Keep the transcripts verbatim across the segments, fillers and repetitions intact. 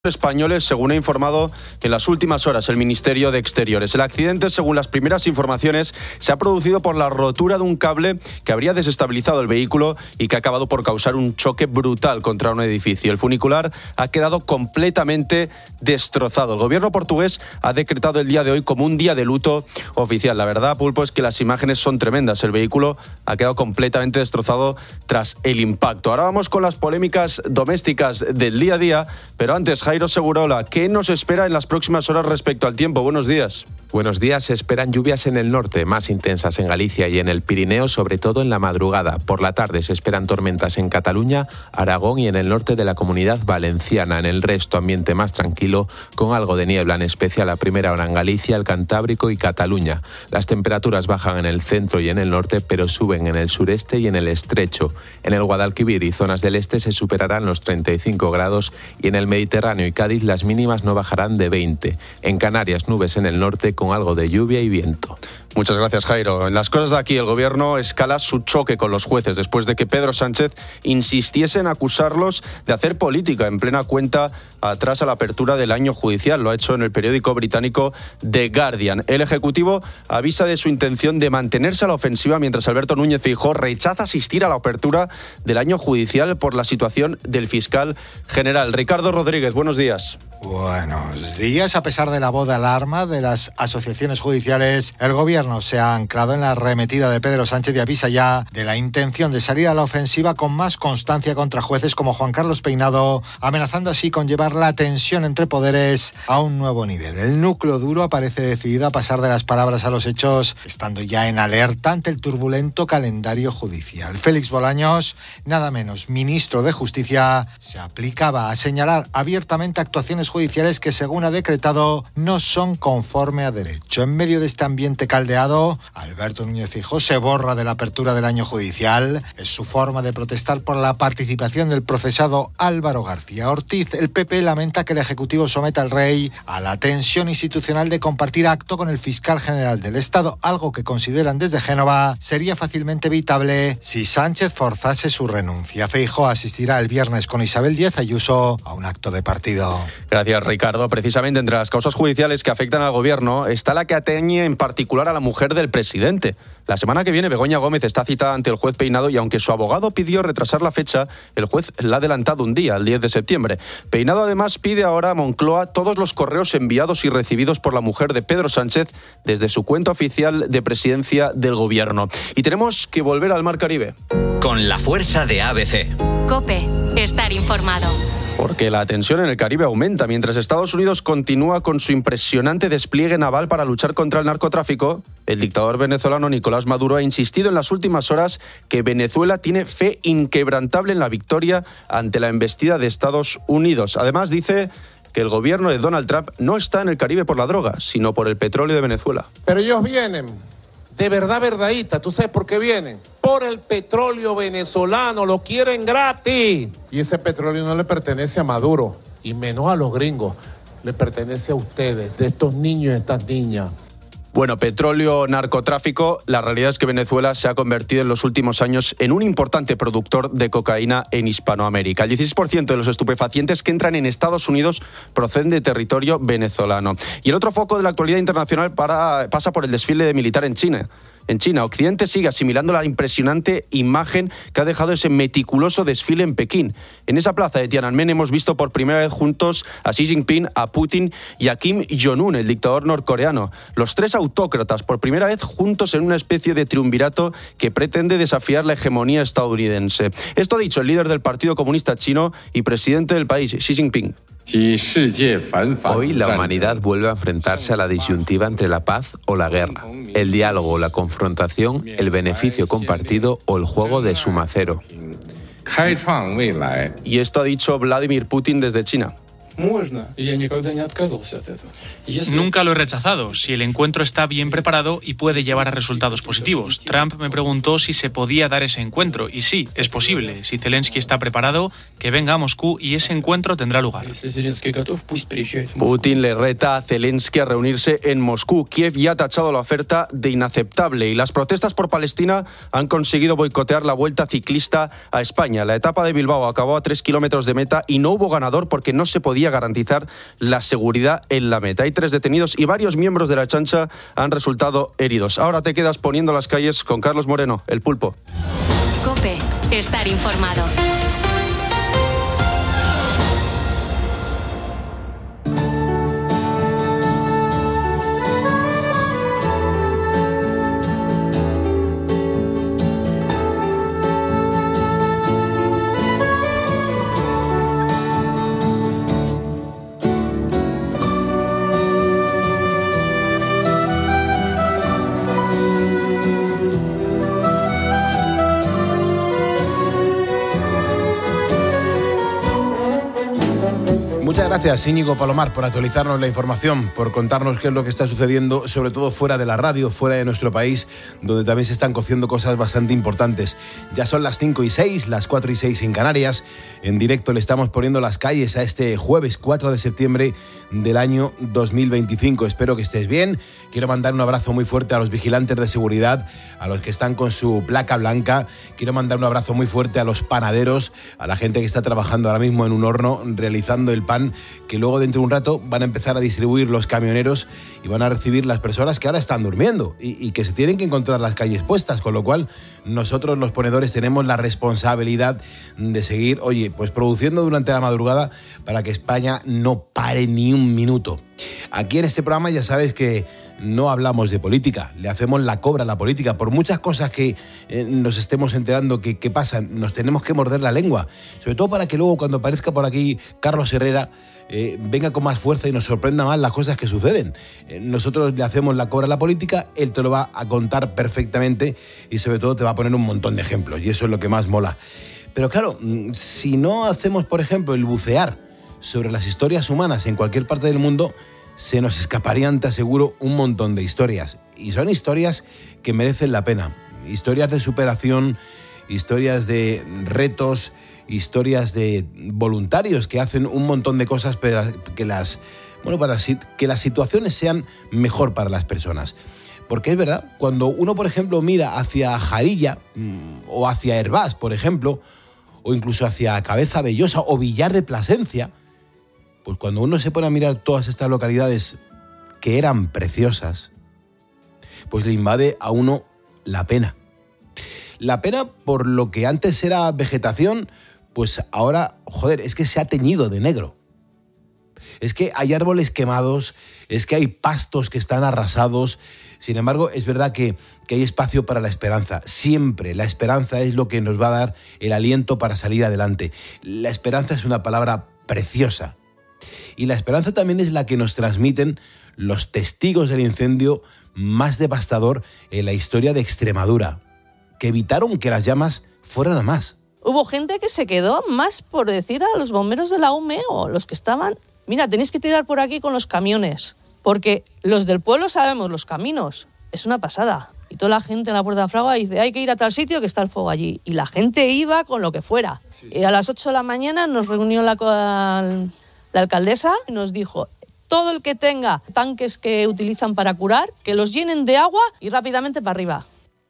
españoles, según ha informado en las últimas horas el Ministerio de Exteriores. El accidente, según las primeras informaciones, se ha producido por la rotura de un cable que habría desestabilizado el vehículo y que ha acabado por causar un choque brutal contra un edificio. El funicular ha quedado completamente destrozado. El gobierno portugués ha decretado el día de hoy como un día de luto oficial. La verdad, Pulpo, es que las imágenes son tremendas. El vehículo ha quedado completamente destrozado tras el impacto. Ahora vamos con las polémicas domésticas del día a día, pero antes, Jairo Segurola, ¿qué nos espera en las próximas horas respecto al tiempo? Buenos días. Buenos días. Se esperan lluvias en el norte, más intensas en Galicia y en el Pirineo, sobre todo en la madrugada. Por la tarde se esperan tormentas en Cataluña, Aragón y en el norte de la Comunidad Valenciana. En el resto, ambiente más tranquilo, con algo de niebla, en especial a primera hora en Galicia, el Cantábrico y Cataluña. Las temperaturas bajan en el centro y en el norte, pero suben en el sureste y en el estrecho. En el Guadalquivir y zonas del este se superarán los treinta y cinco grados y en el Mediterráneo y Cádiz las mínimas no bajarán de veinte. En Canarias, nubes en el norte con algo de lluvia y viento. Muchas gracias, Jairo. En las cosas de aquí, el gobierno escala su choque con los jueces después de que Pedro Sánchez insistiese en acusarlos de hacer política en plena cuenta atrás a la apertura del año judicial. Lo ha hecho en el periódico británico The Guardian. El Ejecutivo avisa de su intención de mantenerse a la ofensiva mientras Alberto Núñez Feijóo rechaza asistir a la apertura del año judicial por la situación del fiscal general. Ricardo Rodríguez, buenos días. Buenos días. A pesar de la voz de alarma de las asociaciones judiciales, el gobierno se ha anclado en la arremetida de Pedro Sánchez y avisa ya de la intención de salir a la ofensiva con más constancia contra jueces como Juan Carlos Peinado, amenazando así con llevar la tensión entre poderes a un nuevo nivel. El núcleo duro parece decidido a pasar de las palabras a los hechos, estando ya en alerta ante el turbulento calendario judicial. Félix Bolaños, nada menos ministro de Justicia, se aplicaba a señalar abiertamente actuaciones judiciales que, según ha decretado, no son conforme a derecho. En medio de este ambiente caldeado, Alberto Núñez Feijóo se borra de la apertura del año judicial. Es su forma de protestar por la participación del procesado Álvaro García Ortiz. El P P lamenta que el Ejecutivo someta al rey a la tensión institucional de compartir acto con el fiscal general del Estado, algo que consideran desde Génova sería fácilmente evitable si Sánchez forzase su renuncia. Feijóo asistirá el viernes con Isabel Díaz Ayuso a un acto de partido. Gracias, Ricardo. Precisamente entre las causas judiciales que afectan al gobierno está la que atañe en particular a la mujer del presidente. La semana que viene Begoña Gómez está citada ante el juez Peinado y aunque su abogado pidió retrasar la fecha, el juez la ha adelantado un día, el diez de septiembre. Peinado además pide ahora a Moncloa todos los correos enviados y recibidos por la mujer de Pedro Sánchez desde su cuenta oficial de presidencia del gobierno. Y tenemos que volver al Mar Caribe. Con la fuerza de A B C. COPE. Estar informado. Porque la tensión en el Caribe aumenta. Mientras Estados Unidos continúa con su impresionante despliegue naval para luchar contra el narcotráfico, el dictador venezolano Nicolás Maduro ha insistido en las últimas horas que Venezuela tiene fe inquebrantable en la victoria ante la embestida de Estados Unidos. Además, dice que el gobierno de Donald Trump no está en el Caribe por la droga, sino por el petróleo de Venezuela. Pero ellos vienen, de verdad, verdadita. ¿Tú sabes por qué vienen? Por el petróleo venezolano, lo quieren gratis. Y ese petróleo no le pertenece a Maduro, y menos a los gringos. Le pertenece a ustedes, de estos niños y estas niñas. Bueno, petróleo, narcotráfico, la realidad es que Venezuela se ha convertido en los últimos años en un importante productor de cocaína en Hispanoamérica. El dieciséis por ciento de los estupefacientes que entran en Estados Unidos proceden de territorio venezolano. Y el otro foco de la actualidad internacional para, pasa por el desfile militar en China. En China, Occidente sigue asimilando la impresionante imagen que ha dejado ese meticuloso desfile en Pekín. En esa plaza de Tiananmen hemos visto por primera vez juntos a Xi Jinping, a Putin y a Kim Jong-un, el dictador norcoreano. Los tres autócratas por primera vez juntos en una especie de triunvirato que pretende desafiar la hegemonía estadounidense. Esto ha dicho el líder del Partido Comunista Chino y presidente del país, Xi Jinping. Hoy la humanidad vuelve a enfrentarse a la disyuntiva entre la paz o la guerra, el diálogo o la confrontación, el beneficio compartido o el juego de suma cero. Y esto ha dicho Vladimir Putin desde China. Nunca lo he rechazado, si el encuentro está bien preparado y puede llevar a resultados positivos. Trump me preguntó si se podía dar ese encuentro, y sí, es posible. Si Zelensky está preparado, que venga a Moscú y ese encuentro tendrá lugar. Putin le reta a Zelensky a reunirse en Moscú. Kiev ya ha tachado la oferta de inaceptable y las protestas por Palestina han conseguido boicotear la vuelta ciclista a España. La etapa de Bilbao acabó a tres kilómetros de meta y no hubo ganador porque no se podía día garantizar la seguridad en la meta. Hay tres detenidos y varios miembros de la chancha han resultado heridos. Ahora te quedas poniendo las calles con Carlos Moreno, el Pulpo. COPE, estar informado. Gracias, Íñigo Palomar, por actualizarnos la información, por contarnos qué es lo que está sucediendo, sobre todo fuera de la radio, fuera de nuestro país, donde también se están cociendo cosas bastante importantes. Ya son las cinco y seis, las cuatro y seis en Canarias. En directo le estamos poniendo las calles a este jueves cuatro de septiembre del año dos mil veinticinco. Espero que estés bien. Quiero mandar un abrazo muy fuerte a los vigilantes de seguridad, a los que están con su placa blanca. Quiero mandar un abrazo muy fuerte a los panaderos, a la gente que está trabajando ahora mismo en un horno realizando el pan, que luego dentro de un rato van a empezar a distribuir los camioneros y van a recibir las personas que ahora están durmiendo y, y que se tienen que encontrar las calles puestas, con lo cual nosotros los ponedores tenemos la responsabilidad de seguir, oye, pues produciendo durante la madrugada para que España no pare ni un minuto. Aquí en este programa ya sabes que no hablamos de política, le hacemos la cobra a la política. Por muchas cosas que eh, nos estemos enterando que, que pasan, nos tenemos que morder la lengua, sobre todo para que luego cuando aparezca por aquí Carlos Herrera eh, venga con más fuerza y nos sorprenda más las cosas que suceden. Eh, nosotros le hacemos la cobra a la política, él te lo va a contar perfectamente y sobre todo te va a poner un montón de ejemplos y eso es lo que más mola. Pero claro, si no hacemos, por ejemplo, el bucear sobre las historias humanas en cualquier parte del mundo, se nos escaparían, te aseguro, un montón de historias. Y son historias que merecen la pena. Historias de superación, historias de retos, historias de voluntarios que hacen un montón de cosas para que las, bueno, para que las situaciones sean mejor para las personas. Porque es verdad, cuando uno, por ejemplo, mira hacia Jarilla o hacia Hervás, por ejemplo, o incluso hacia Cabeza Bellosa o Villar de Plasencia, pues cuando uno se pone a mirar todas estas localidades que eran preciosas, pues le invade a uno la pena. La pena por lo que antes era vegetación, pues ahora, joder, es que se ha teñido de negro. Es que hay árboles quemados, es que hay pastos que están arrasados. Sin embargo, es verdad que, que hay espacio para la esperanza. Siempre la esperanza es lo que nos va a dar el aliento para salir adelante. La esperanza es una palabra preciosa. Y la esperanza también es la que nos transmiten los testigos del incendio más devastador en la historia de Extremadura, que evitaron que las llamas fueran a más. Hubo gente que se quedó más por decir a los bomberos de la U M E o los que estaban, mira, tenéis que tirar por aquí con los camiones, porque los del pueblo sabemos los caminos, es una pasada. Y toda la gente en la Puerta de Fragua dice, hay que ir a tal sitio que está el fuego allí. Y la gente iba con lo que fuera. Sí, sí. Y a las ocho de la mañana nos reunió la... La alcaldesa nos dijo, todo el que tenga tanques que utilizan para curar, que los llenen de agua y rápidamente para arriba.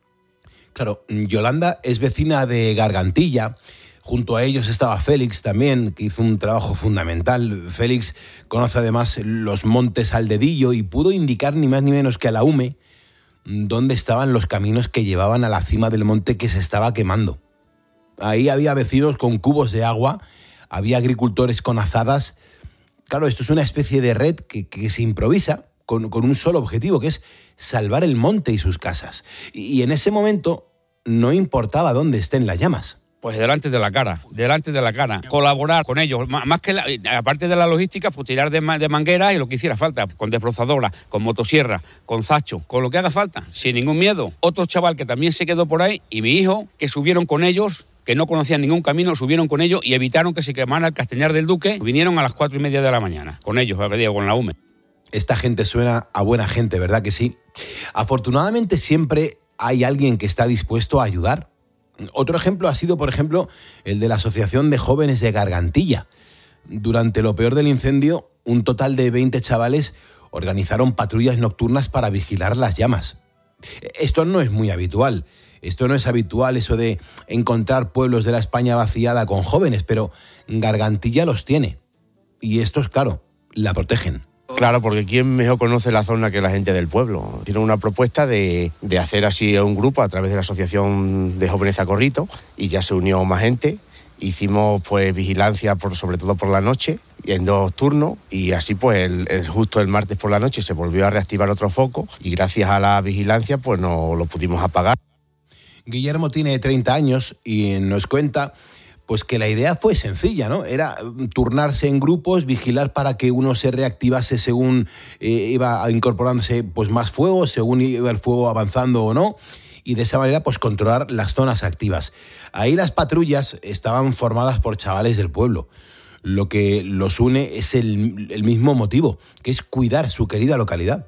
Claro, Yolanda es vecina de Gargantilla. Junto a ellos estaba Félix también, que hizo un trabajo fundamental. Félix conoce además los montes al dedillo y pudo indicar ni más ni menos que a la U M E dónde estaban los caminos que llevaban a la cima del monte que se estaba quemando. Ahí había vecinos con cubos de agua, había agricultores con azadas. Claro, esto es una especie de red que, que se improvisa con, con un solo objetivo, que es salvar el monte y sus casas. Y, y en ese momento no importaba dónde estén las llamas. Pues delante de la cara, delante de la cara. Colaborar con ellos, más que la, aparte de la logística, pues tirar de, de manguera y lo que hiciera falta, con desbrozadora, con motosierra, con zacho, con lo que haga falta, sin ningún miedo. Otro chaval que también se quedó por ahí y mi hijo, que subieron con ellos, que no conocían ningún camino, subieron con ellos y evitaron que se quemara el Castañar del Duque. Vinieron a las cuatro y media de la mañana, con ellos, con la U M E. Esta gente suena a buena gente, ¿verdad que sí? Afortunadamente siempre hay alguien que está dispuesto a ayudar. Otro ejemplo ha sido, por ejemplo, el de la Asociación de Jóvenes de Gargantilla. Durante lo peor del incendio, un total de veinte chavales organizaron patrullas nocturnas para vigilar las llamas. Esto no es muy habitual. Esto no es habitual, eso de encontrar pueblos de la España vaciada con jóvenes, pero Gargantilla los tiene. y estos, claro, la protegen. Claro, porque ¿quién mejor conoce la zona que la gente del pueblo? Tiene una propuesta de, de hacer así un grupo a través de la Asociación de Jóvenes Zacorrito y ya se unió más gente. Hicimos pues vigilancia, por, sobre todo por la noche, en dos turnos, y así pues el, el, justo el martes por la noche se volvió a reactivar otro foco y gracias a la vigilancia pues no lo pudimos apagar. Guillermo tiene treinta años y nos cuenta pues que la idea fue sencilla, ¿no? Era turnarse en grupos, vigilar para que uno se reactivase según eh, iba incorporándose pues más fuego, según iba el fuego avanzando o no, y de esa manera pues controlar las zonas activas. Ahí las patrullas estaban formadas por chavales del pueblo. Lo que los une es el, el mismo motivo, que es cuidar su querida localidad.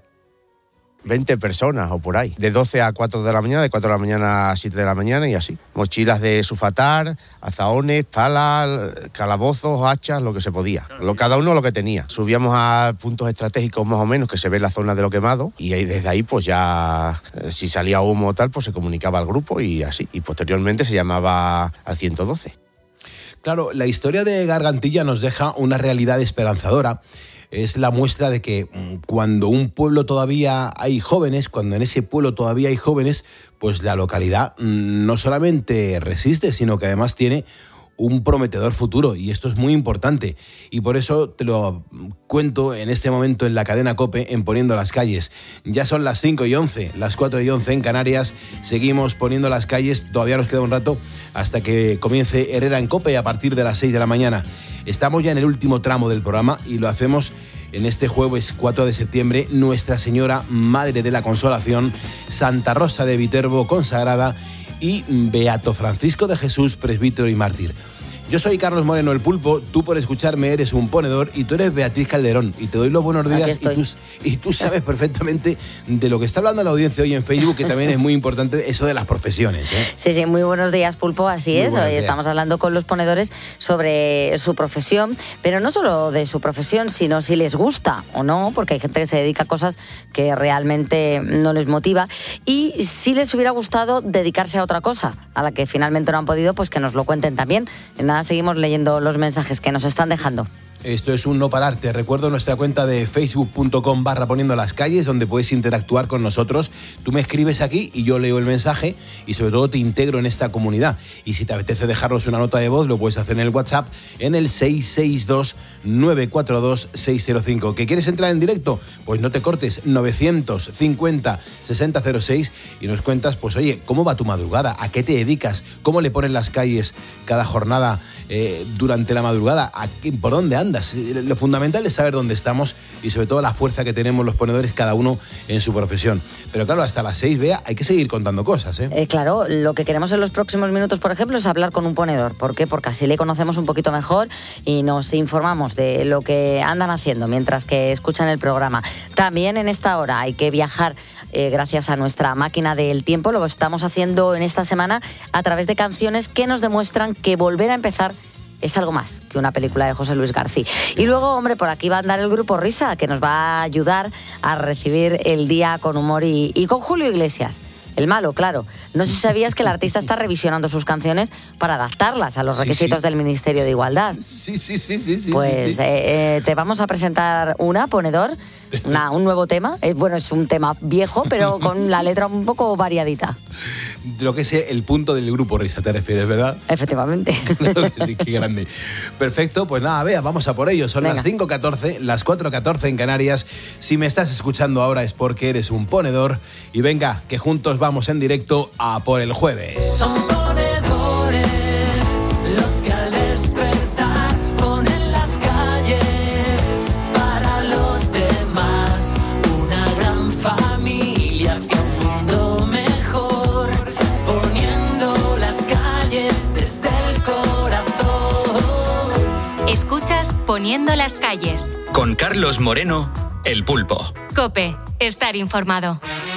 veinte personas o por ahí, de doce a cuatro de la mañana, de cuatro de la mañana a siete de la mañana y así. Mochilas de sufatar, azaones, palas, calabozos, hachas, lo que se podía. Lo, cada uno lo que tenía. Subíamos a puntos estratégicos más o menos que se ve la zona de lo quemado y ahí, desde ahí pues ya, si salía humo o tal, pues se comunicaba al grupo y así. Y posteriormente se llamaba al ciento doce. Claro, la historia de Gargantilla nos deja una realidad esperanzadora. Es la muestra de que cuando un pueblo todavía hay jóvenes, cuando en ese pueblo todavía hay jóvenes, pues la localidad no solamente resiste, sino que además tiene un prometedor futuro, y esto es muy importante. Y por eso te lo cuento en este momento en la cadena COPE, en Poniendo las Calles. Ya son las cinco y once, las cuatro y once en Canarias. Seguimos poniendo las calles, todavía nos queda un rato hasta que comience Herrera en COPE a partir de las seis de la mañana. Estamos ya en el último tramo del programa y lo hacemos en este jueves cuatro de septiembre, Nuestra Señora Madre de la Consolación, Santa Rosa de Viterbo consagrada y Beato Francisco de Jesús, presbítero y mártir. Yo soy Carlos Moreno, el Pulpo, tú por escucharme eres un ponedor y tú eres Beatriz Calderón y te doy los buenos días y tú, y tú sabes perfectamente de lo que está hablando la audiencia hoy en Facebook, que también es muy importante eso de las profesiones, ¿eh? Sí, sí, muy buenos días, Pulpo, así muy es. Hoy días. Estamos hablando con los ponedores sobre su profesión, pero no solo de su profesión, sino si les gusta o no, porque hay gente que se dedica a cosas que realmente no les motiva, y si les hubiera gustado dedicarse a otra cosa, a la que finalmente no han podido, pues que nos lo cuenten también. En nada, seguimos leyendo los mensajes que nos están dejando. Esto es un no parar. Te recuerdo nuestra cuenta de facebook punto com barra poniendo las calles, donde puedes interactuar con nosotros. Tú me escribes aquí y yo leo el mensaje y sobre todo te integro en esta comunidad. Y si te apetece dejarnos una nota de voz, lo puedes hacer en el WhatsApp en el seis seis dos, nueve cuatro dos, seis cero cinco. ¿Que quieres entrar en directo? Pues no te cortes, novecientos cincuenta, sesenta cero seis, y nos cuentas, pues oye, ¿cómo va tu madrugada? ¿A qué te dedicas? ¿Cómo le pones las calles cada jornada eh, durante la madrugada? ¿A qué, por dónde andas? Lo fundamental es saber dónde estamos y sobre todo la fuerza que tenemos los ponedores, cada uno en su profesión. Pero claro, hasta las seis, Bea, hay que seguir contando cosas, ¿eh? Eh, claro, lo que queremos en los próximos minutos, por ejemplo, es hablar con un ponedor. ¿Por qué? Porque así le conocemos un poquito mejor y nos informamos de lo que andan haciendo mientras que escuchan el programa. También en esta hora hay que viajar eh, gracias a nuestra máquina del tiempo. Lo estamos haciendo en esta semana a través de canciones que nos demuestran que volver a empezar es algo más que una película de José Luis García. Y luego, hombre, por aquí va a andar el grupo Risa, que nos va a ayudar a recibir el día con humor y, y con Julio Iglesias. El malo, claro. No sé si sabías que el artista está revisionando sus canciones para adaptarlas a los requisitos sí, sí. del Ministerio de Igualdad. Sí, sí, sí, sí. sí pues sí, sí. Eh, te vamos a presentar una, ponedor, una, un nuevo tema. Eh, bueno, es un tema viejo, pero con la letra un poco variadita. De lo que es el punto del grupo Risa, te refieres, ¿verdad? Efectivamente. Sí, qué grande. Perfecto, pues nada, vea, vamos a por ello. Son Venga. Las cinco catorce, las cuatro catorce en Canarias. Si me estás escuchando ahora es porque eres un ponedor. Y venga, que juntos vamos en directo a por el jueves. Son ponedores los que al despertar ponen las calles para los demás. Una gran familia hacia un mundo mejor, poniendo las calles desde el corazón. Escuchas Poniendo las Calles con Carlos Moreno, el Pulpo. COPE, estar informado.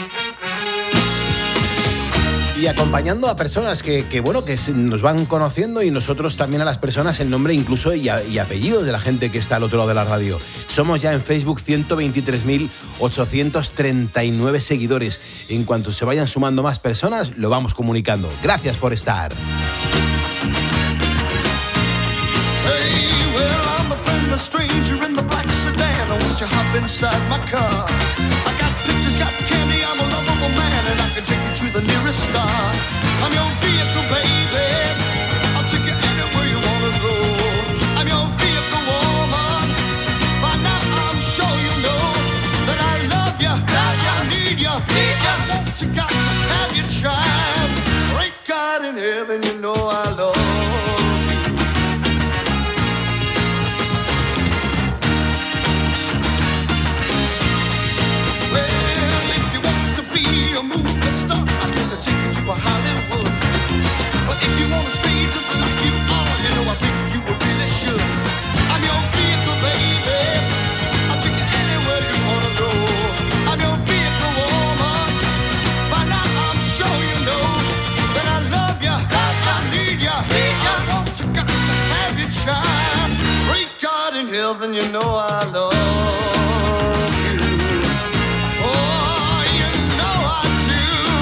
Y acompañando a personas que, que bueno, que nos van conociendo, y nosotros también a las personas el nombre incluso y, a, y apellidos de la gente que está al otro lado de la radio. Somos ya en Facebook ciento veintitrés mil ochocientos treinta y nueve seguidores. En cuanto se vayan sumando más personas, lo vamos comunicando. Gracias por estar. Hey, well, I'm a friend a stranger in the black sedan. Won't you hop inside my car? I got pictures, got candy, I'm a lovable man, and I can take you to the nearest star. I'm your vehicle, baby. I'll take you anywhere you wanna go. I'm your vehicle, woman. By now I'm sure you know that I love you, that I need you, need you. I want you, got to have your child. Great God in heaven, you know I love you. Well, if you wants to be a movie star, I can take you to a Hollywood. But if you wanna stay just like you are, you know I think you really should. I'm your vehicle, baby. I'll take you anywhere you wanna go. I'm your vehicle, woman. By now I'm sure you know that I love you, that I need you, need you. I want you, got to have your child. Great God in heaven, you know I love you. Oh, you know I do.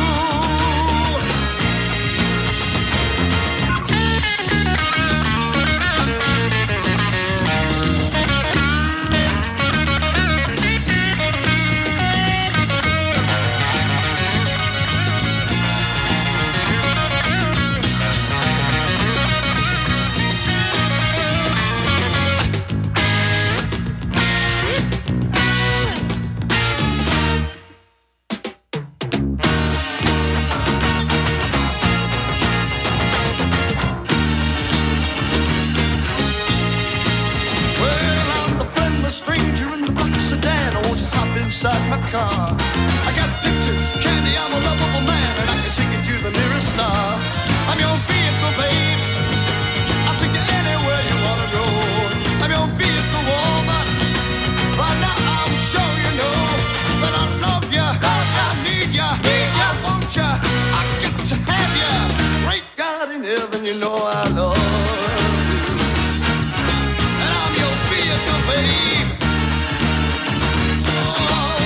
Well, I'm the friendless stranger in the black sedan. Won't you hop inside my car? I got pictures, candy, I'm a lovable man, and I can take you to the nearest star. I'm your vehicle, babe. I'll take you anywhere you wanna go. I'm your vehicle, woman. By now I'm sure you know that I love you, that I need you, need you. I want you, I got to have you. Great God in heaven, you know I love you. And I'm your vehicle, babe. Oh,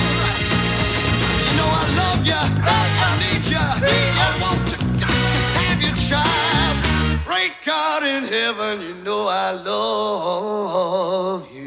you know I love you, I need you, I want you, got to have your child. Great God in heaven, you know I love you.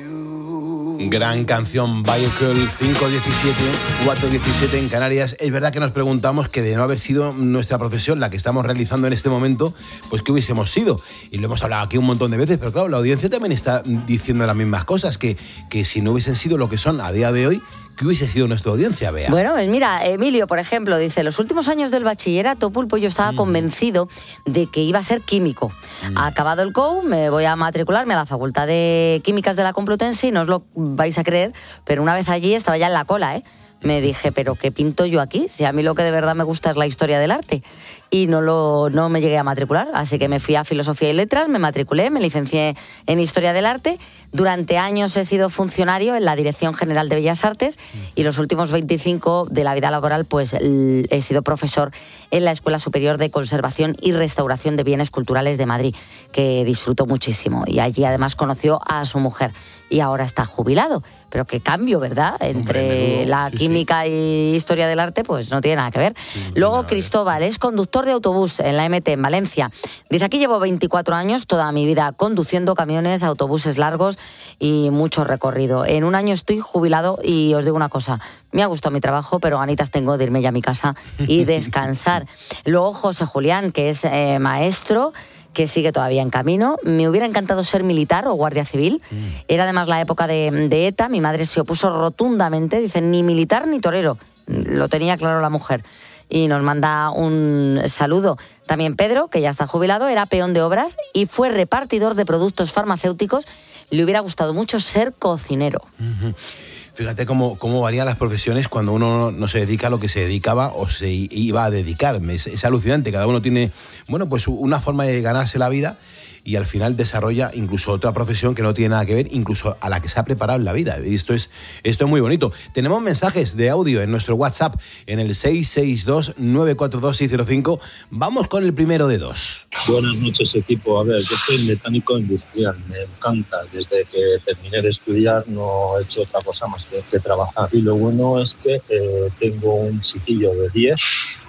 Gran canción, Vehicle. Cinco diecisiete, cuatro diecisiete en Canarias. Es verdad que nos preguntamos que de no haber sido nuestra profesión la que estamos realizando en este momento, pues ¿qué hubiésemos sido? Y lo hemos hablado aquí un montón de veces, pero claro, la audiencia también está diciendo las mismas cosas, que, que si no hubiesen sido lo que son a día de hoy, ¿qué hubiese sido nuestra audiencia, Bea? Bueno, pues mira, Emilio, por ejemplo, dice, los últimos años del bachillerato, Pulpo, yo estaba mm. convencido de que iba a ser químico. Mm. Acabado el C O U, me voy a matricularme a la Facultad de Químicas de la Complutense y no os lo vais a creer, pero una vez allí estaba ya en la cola, ¿eh? Me dije, ¿pero qué pinto yo aquí? Si a mí lo que de verdad me gusta es la historia del arte. Y no, lo, no me llegué a matricular, así que me fui a Filosofía y Letras, me matriculé, me licencié en Historia del Arte. Durante años he sido funcionario en la Dirección General de Bellas Artes y los últimos veinticinco de la vida laboral pues he sido profesor en la Escuela Superior de Conservación y Restauración de Bienes Culturales de Madrid, que disfruto muchísimo. Y allí además conoció a su mujer y ahora está jubilado. Pero qué cambio, ¿verdad? Entre Hombre, la sí, química sí. y historia del arte, pues no tiene nada que ver. Sí, Luego Cristóbal es conductor de autobús en la M T en Valencia. Dice, aquí llevo veinticuatro años, toda mi vida conduciendo camiones, autobuses largos y mucho recorrido. En un año estoy jubilado y os digo una cosa, me ha gustado mi trabajo, pero ganitas tengo de irme ya a mi casa y descansar. Luego José Julián, que es eh, maestro, que sigue todavía en camino. Me hubiera encantado ser militar o guardia civil. Mm. Era además la época de, de ETA. Mi madre se opuso rotundamente. Dice, ni militar ni torero. Lo tenía claro la mujer. Y nos manda un saludo. También Pedro, que ya está jubilado, era peón de obras y fue repartidor de productos farmacéuticos. Le hubiera gustado mucho ser cocinero. Uh-huh. Fíjate cómo, cómo varían las profesiones cuando uno no se dedica a lo que se dedicaba o se iba a dedicar. Es, es alucinante, cada uno tiene, bueno, pues una forma de ganarse la vida y al final desarrolla incluso otra profesión que no tiene nada que ver, incluso a la que se ha preparado en la vida. Y esto es, esto es muy bonito. Tenemos mensajes de audio en nuestro WhatsApp en el seis seis dos, nueve cuatro dos, seis cero cinco. Vamos con el primero de dos. Buenas noches, equipo. A ver, yo soy mecánico industrial. Me encanta. Desde que terminé de estudiar no he hecho otra cosa más que, que trabajar. Y lo bueno es que eh, tengo un chiquillo de diez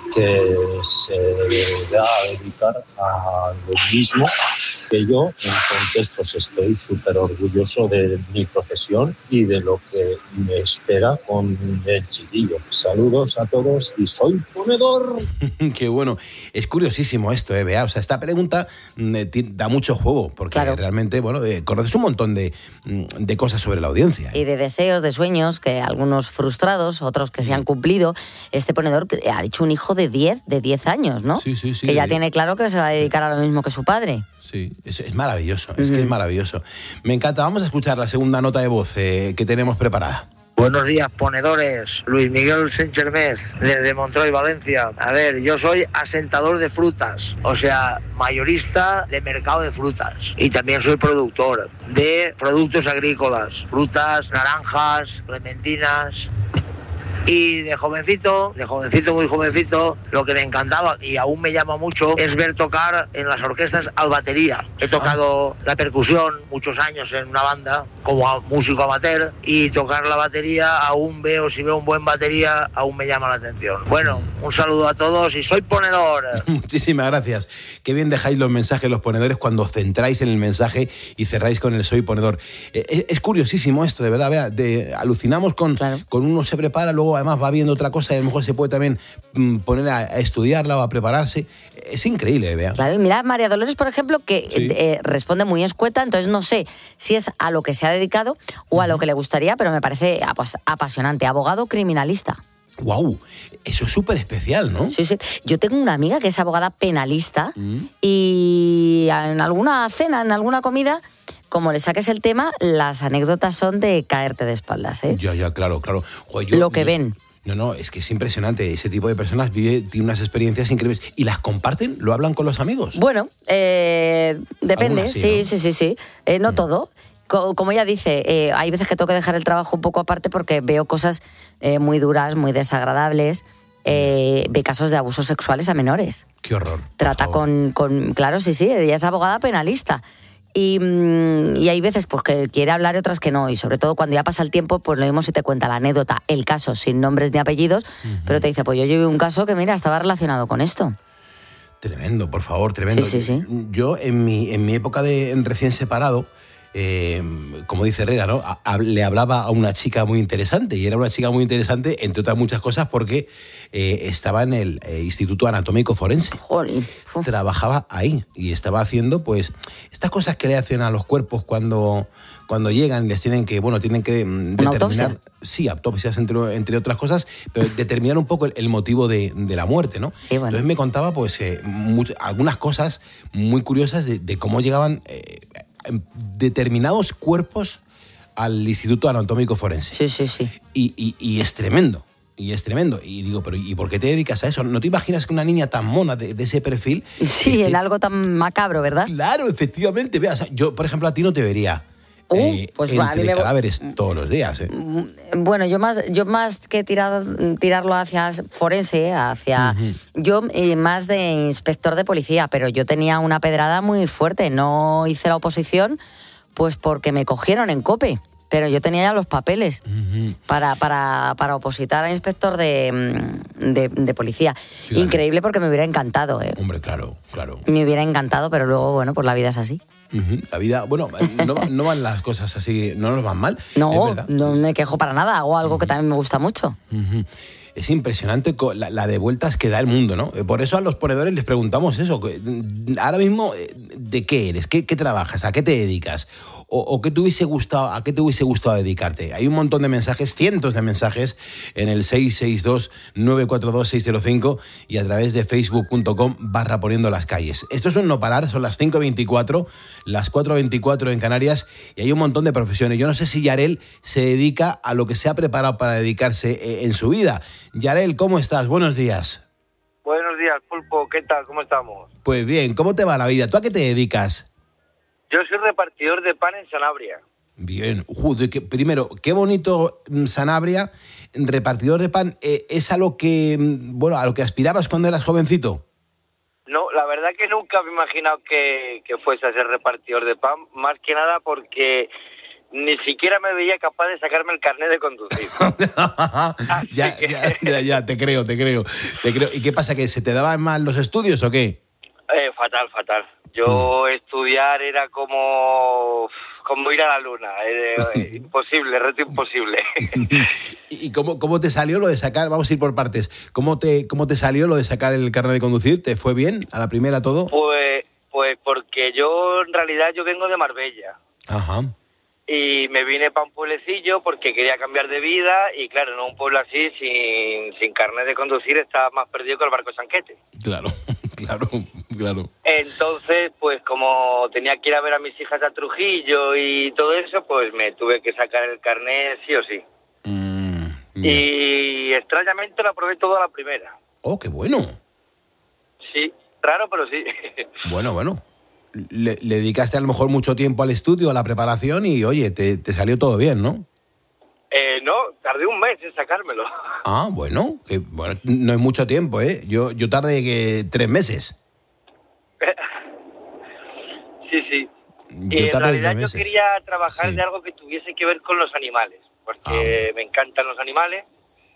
que se va a dedicar a lo mismo que yo. Entonces, pues estoy súper orgulloso de mi profesión y de lo que me espera con el chiquillo. Saludos a todos y soy ponedor. Qué bueno. Es curiosísimo esto, ¿eh, Bea? O sea, esta pregunta eh, da mucho juego, porque claro, realmente, bueno, eh, conoces un montón de, de cosas sobre la audiencia. ¿eh? Y de deseos, de sueños, que algunos frustrados, otros que se han cumplido. Este ponedor ha dicho un hijo de diez, de diez años, ¿no? Sí, sí, sí. Que ya tiene claro que se va a dedicar a lo mismo que su padre. Sí, es, es maravilloso, es uh-huh. que es maravilloso. Me encanta. Vamos a escuchar la segunda nota de voz eh, que tenemos preparada. Buenos días, ponedores. Luis Miguel Saint-Germain, desde Montreuil, Valencia. A ver, yo soy asentador de frutas, o sea, mayorista de mercado de frutas. Y también soy productor de productos agrícolas, frutas, naranjas, clementinas. Y de jovencito, de jovencito, muy jovencito, lo que me encantaba y aún me llama mucho es ver tocar en las orquestas al batería. He tocado la percusión muchos años en una banda como músico amateur y tocar la batería aún veo, si veo un buen batería, aún me llama la atención. Bueno, un saludo a todos y soy ponedor. Muchísimas gracias. Qué bien dejáis los mensajes los ponedores cuando centráis en el mensaje y cerráis con el soy ponedor. Es, es curiosísimo esto, de verdad, vea, de, alucinamos con, claro. con uno se prepara, luego además va viendo otra cosa y a lo mejor se puede también mm, poner a, a estudiarla o a prepararse. Es increíble, vea. Claro, y mira María Dolores, por ejemplo, que sí. eh, responde muy escueta, entonces no sé si es a lo que se ha dedicado o a lo que le gustaría, pero me parece apas- apasionante. Abogado criminalista. ¡Guau! Eso es súper especial, ¿no? Sí, sí. Yo tengo una amiga que es abogada penalista mm. y en alguna cena, en alguna comida, como le saques el tema, las anécdotas son de caerte de espaldas, ¿eh? Ya, ya, claro, claro. Joder, yo, lo que yo, ven. No, no, es que es impresionante. Ese tipo de personas vive, tiene unas experiencias increíbles. ¿Y las comparten? ¿Lo hablan con los amigos? Bueno, eh, depende. Sí, sí, ¿no? sí, sí, sí. Eh, no mm. todo. Como ella dice, eh, hay veces que tengo que dejar el trabajo un poco aparte porque veo cosas eh, muy duras, muy desagradables, eh, de casos de abusos sexuales a menores. ¡Qué horror! Trata con, con... Claro, sí, sí, ella es abogada penalista. Y, y hay veces pues que quiere hablar y otras que no. Y sobre todo cuando ya pasa el tiempo, pues lo mismo si te cuenta la anécdota, el caso, sin nombres ni apellidos, uh-huh. pero te dice, pues yo llevé un caso que, mira, estaba relacionado con esto. Tremendo, por favor, tremendo. Sí, sí, sí. Yo, en mi, en mi época de recién separado, Eh, como dice Herrera, ¿no? A, a, le hablaba a una chica muy interesante y era una chica muy interesante, entre otras muchas cosas, porque eh, estaba en el eh, Instituto Anatómico Forense. Joder. Trabajaba ahí y estaba haciendo, pues, estas cosas que le hacen a los cuerpos cuando, cuando llegan, les tienen que, bueno, tienen que determinar... ¿Autopsia? Sí, autopsias, entre, entre otras cosas, pero determinar un poco el, el motivo de, de la muerte, ¿no? Sí, bueno. Entonces me contaba, pues, eh, much, algunas cosas muy curiosas de, de cómo llegaban... Eh, determinados cuerpos al Instituto Anatómico Forense. Sí, sí, sí. Y, y, y es tremendo. Y es tremendo. Y digo, pero ¿y por qué te dedicas a eso? ¿No te imaginas que una niña tan mona de, de ese perfil... Sí, este... en algo tan macabro, ¿verdad? Claro, efectivamente. Vea, o sea, yo, por ejemplo, a ti no te vería uh, eh, pues, entre me... cadáveres todos los días. ¿eh? Bueno, yo más, yo más que tirar, tirarlo hacia forense, hacia... Uh-huh. Yo eh, más de inspector de policía, pero yo tenía una pedrada muy fuerte. No hice la oposición pues porque me cogieron en COPE. Pero yo tenía ya los papeles uh-huh. para, para, para opositar a inspector de, de, de policía. Fíjate. Increíble porque me hubiera encantado. ¿eh? Hombre, claro, claro. Me hubiera encantado, pero luego, bueno, pues la vida es así. Uh-huh. La vida, bueno, no, no van las cosas así, no nos van mal. No, no me quejo para nada, hago algo uh-huh. que también me gusta mucho. Uh-huh. Es impresionante la, la de vueltas que da el mundo, ¿no? Por eso a los ponedores les preguntamos eso. Ahora mismo, ¿de qué eres? ¿Qué, qué trabajas? ¿A qué te dedicas? O, o qué te hubiese gustado, ¿a qué te hubiese gustado dedicarte? Hay un montón de mensajes, cientos de mensajes en el seis seis dos, nueve cuatro dos, seis cero cinco y a través de facebook.com barra poniendo las calles. Esto es un no parar, son las cinco veinticuatro, las cuatro veinticuatro en Canarias y hay un montón de profesiones. Yo no sé si Yarel se dedica a lo que se ha preparado para dedicarse en su vida. Yarel, ¿cómo estás? Buenos días. Buenos días, Pulpo. ¿Qué tal? ¿Cómo estamos? Pues bien, ¿cómo te va la vida? ¿Tú a qué te dedicas? Yo soy repartidor de pan en Sanabria. Bien. Joder, que, primero, qué bonito Sanabria, repartidor de pan. Eh, ¿Es a lo que, bueno, a lo que aspirabas cuando eras jovencito? No, la verdad que nunca me he imaginado que, que fuese a ser repartidor de pan, más que nada porque ni siquiera me veía capaz de sacarme el carnet de conducir. ya, ya, ya, ya, te creo, te creo, te creo. ¿Y qué pasa, que se te daban mal los estudios o qué? Eh, fatal, fatal. Yo mm. estudiar era como, como ir a la luna. Eh, imposible, reto imposible. ¿Y cómo, cómo te salió lo de sacar? Vamos a ir por partes. ¿Cómo te, cómo te salió lo de sacar el carnet de conducir? ¿Te fue bien a la primera todo? Pues, pues porque yo, en realidad, yo vengo de Marbella. Ajá. Y me vine para un pueblecillo porque quería cambiar de vida y claro, en un pueblo así, sin, sin carnet de conducir, estaba más perdido que el barco Sanquete. Claro, claro, claro. Entonces, pues como tenía que ir a ver a mis hijas a Trujillo y todo eso, pues me tuve que sacar el carnet sí o sí. Mm, y extrañamente lo aprobé todo a la primera. Oh, qué bueno. Sí, raro, pero sí. Bueno, bueno. Le, le dedicaste a lo mejor mucho tiempo al estudio, a la preparación y, oye, te, te salió todo bien, ¿no? Eh, no, tardé un mes en sacármelo. Ah, bueno, que, bueno, no es mucho tiempo, ¿eh? Yo, yo tardé que tres meses. Sí, sí. Yo Y en tardé realidad tres yo meses. quería trabajar Sí. de algo que tuviese que ver con los animales, porque Ah. me encantan los animales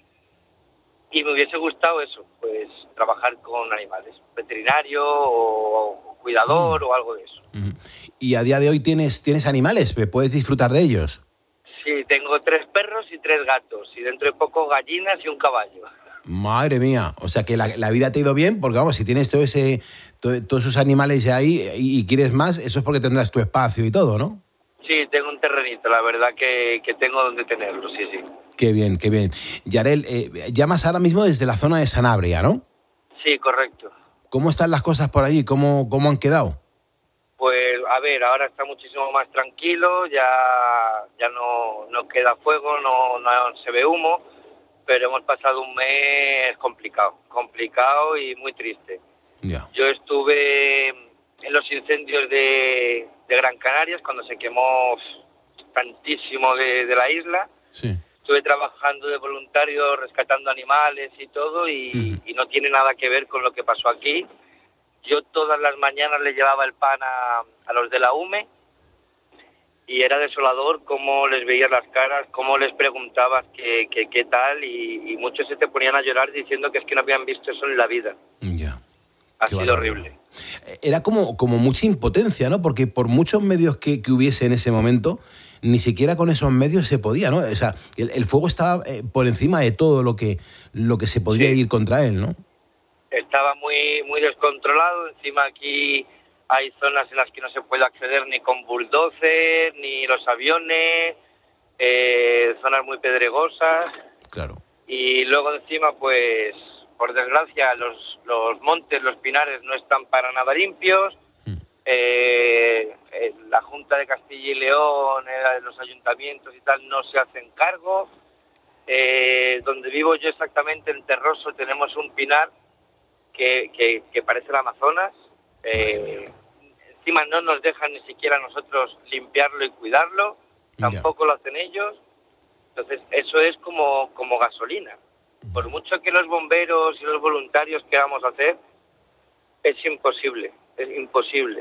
y me hubiese gustado eso, pues trabajar con animales, veterinario o cuidador o algo de eso. Y a día de hoy tienes, tienes animales, ¿puedes disfrutar de ellos? Sí, tengo tres perros y tres gatos y dentro de poco gallinas y un caballo. Madre mía, o sea que la, la vida te ha ido bien, porque vamos, si tienes todo ese, todo- todos esos animales ya ahí y, y quieres más, eso es porque tendrás tu espacio y todo, ¿no? Sí, tengo un terrenito, la verdad que, que tengo donde tenerlo, sí, sí. Qué bien, qué bien. Yarel, eh, llamas ahora mismo desde la zona de Sanabria, ¿no? Sí, correcto. ¿Cómo están las cosas por allí? ¿Cómo, cómo han quedado? Pues a ver, ahora está muchísimo más tranquilo, ya, ya no, no queda fuego, no, no se ve humo, pero hemos pasado un mes complicado, complicado y muy triste. Ya. Yo estuve en los incendios de, de Gran Canarias cuando se quemó tantísimo de, de la isla. Sí. Estuve trabajando de voluntario, rescatando animales y todo, y, y no tiene nada que ver con lo que pasó aquí. Yo todas las mañanas le llevaba el pan a, a los de la U M E y era desolador cómo les veías las caras, cómo les preguntabas qué, qué, qué tal, y, y muchos se te ponían a llorar diciendo que es que no habían visto eso en la vida. Ya. Ha Qué sido barbaridad. horrible. Era como, como mucha impotencia, ¿no? Porque por muchos medios que, que hubiese en ese momento, ni siquiera con esos medios se podía, ¿no? O sea, el, el fuego estaba eh, por encima de todo lo que, lo que se podría ir contra él, ¿no? Estaba muy muy descontrolado, encima aquí hay zonas en las que no se puede acceder ni con bulldozer, ni los aviones, eh, zonas muy pedregosas. Claro. Y luego encima, pues, por desgracia, los, los montes, los pinares no están para nada limpios. Eh, eh, la Junta de Castilla y León, eh, los ayuntamientos y tal, no se hacen cargo. Eh, donde vivo yo exactamente, en Terroso, tenemos un pinar que, que, que parece el Amazonas. Eh, encima no nos dejan ni siquiera nosotros limpiarlo y cuidarlo, tampoco lo hacen ellos. Entonces eso es como, como gasolina. Por mucho que los bomberos y los voluntarios queramos hacer, es imposible, es imposible.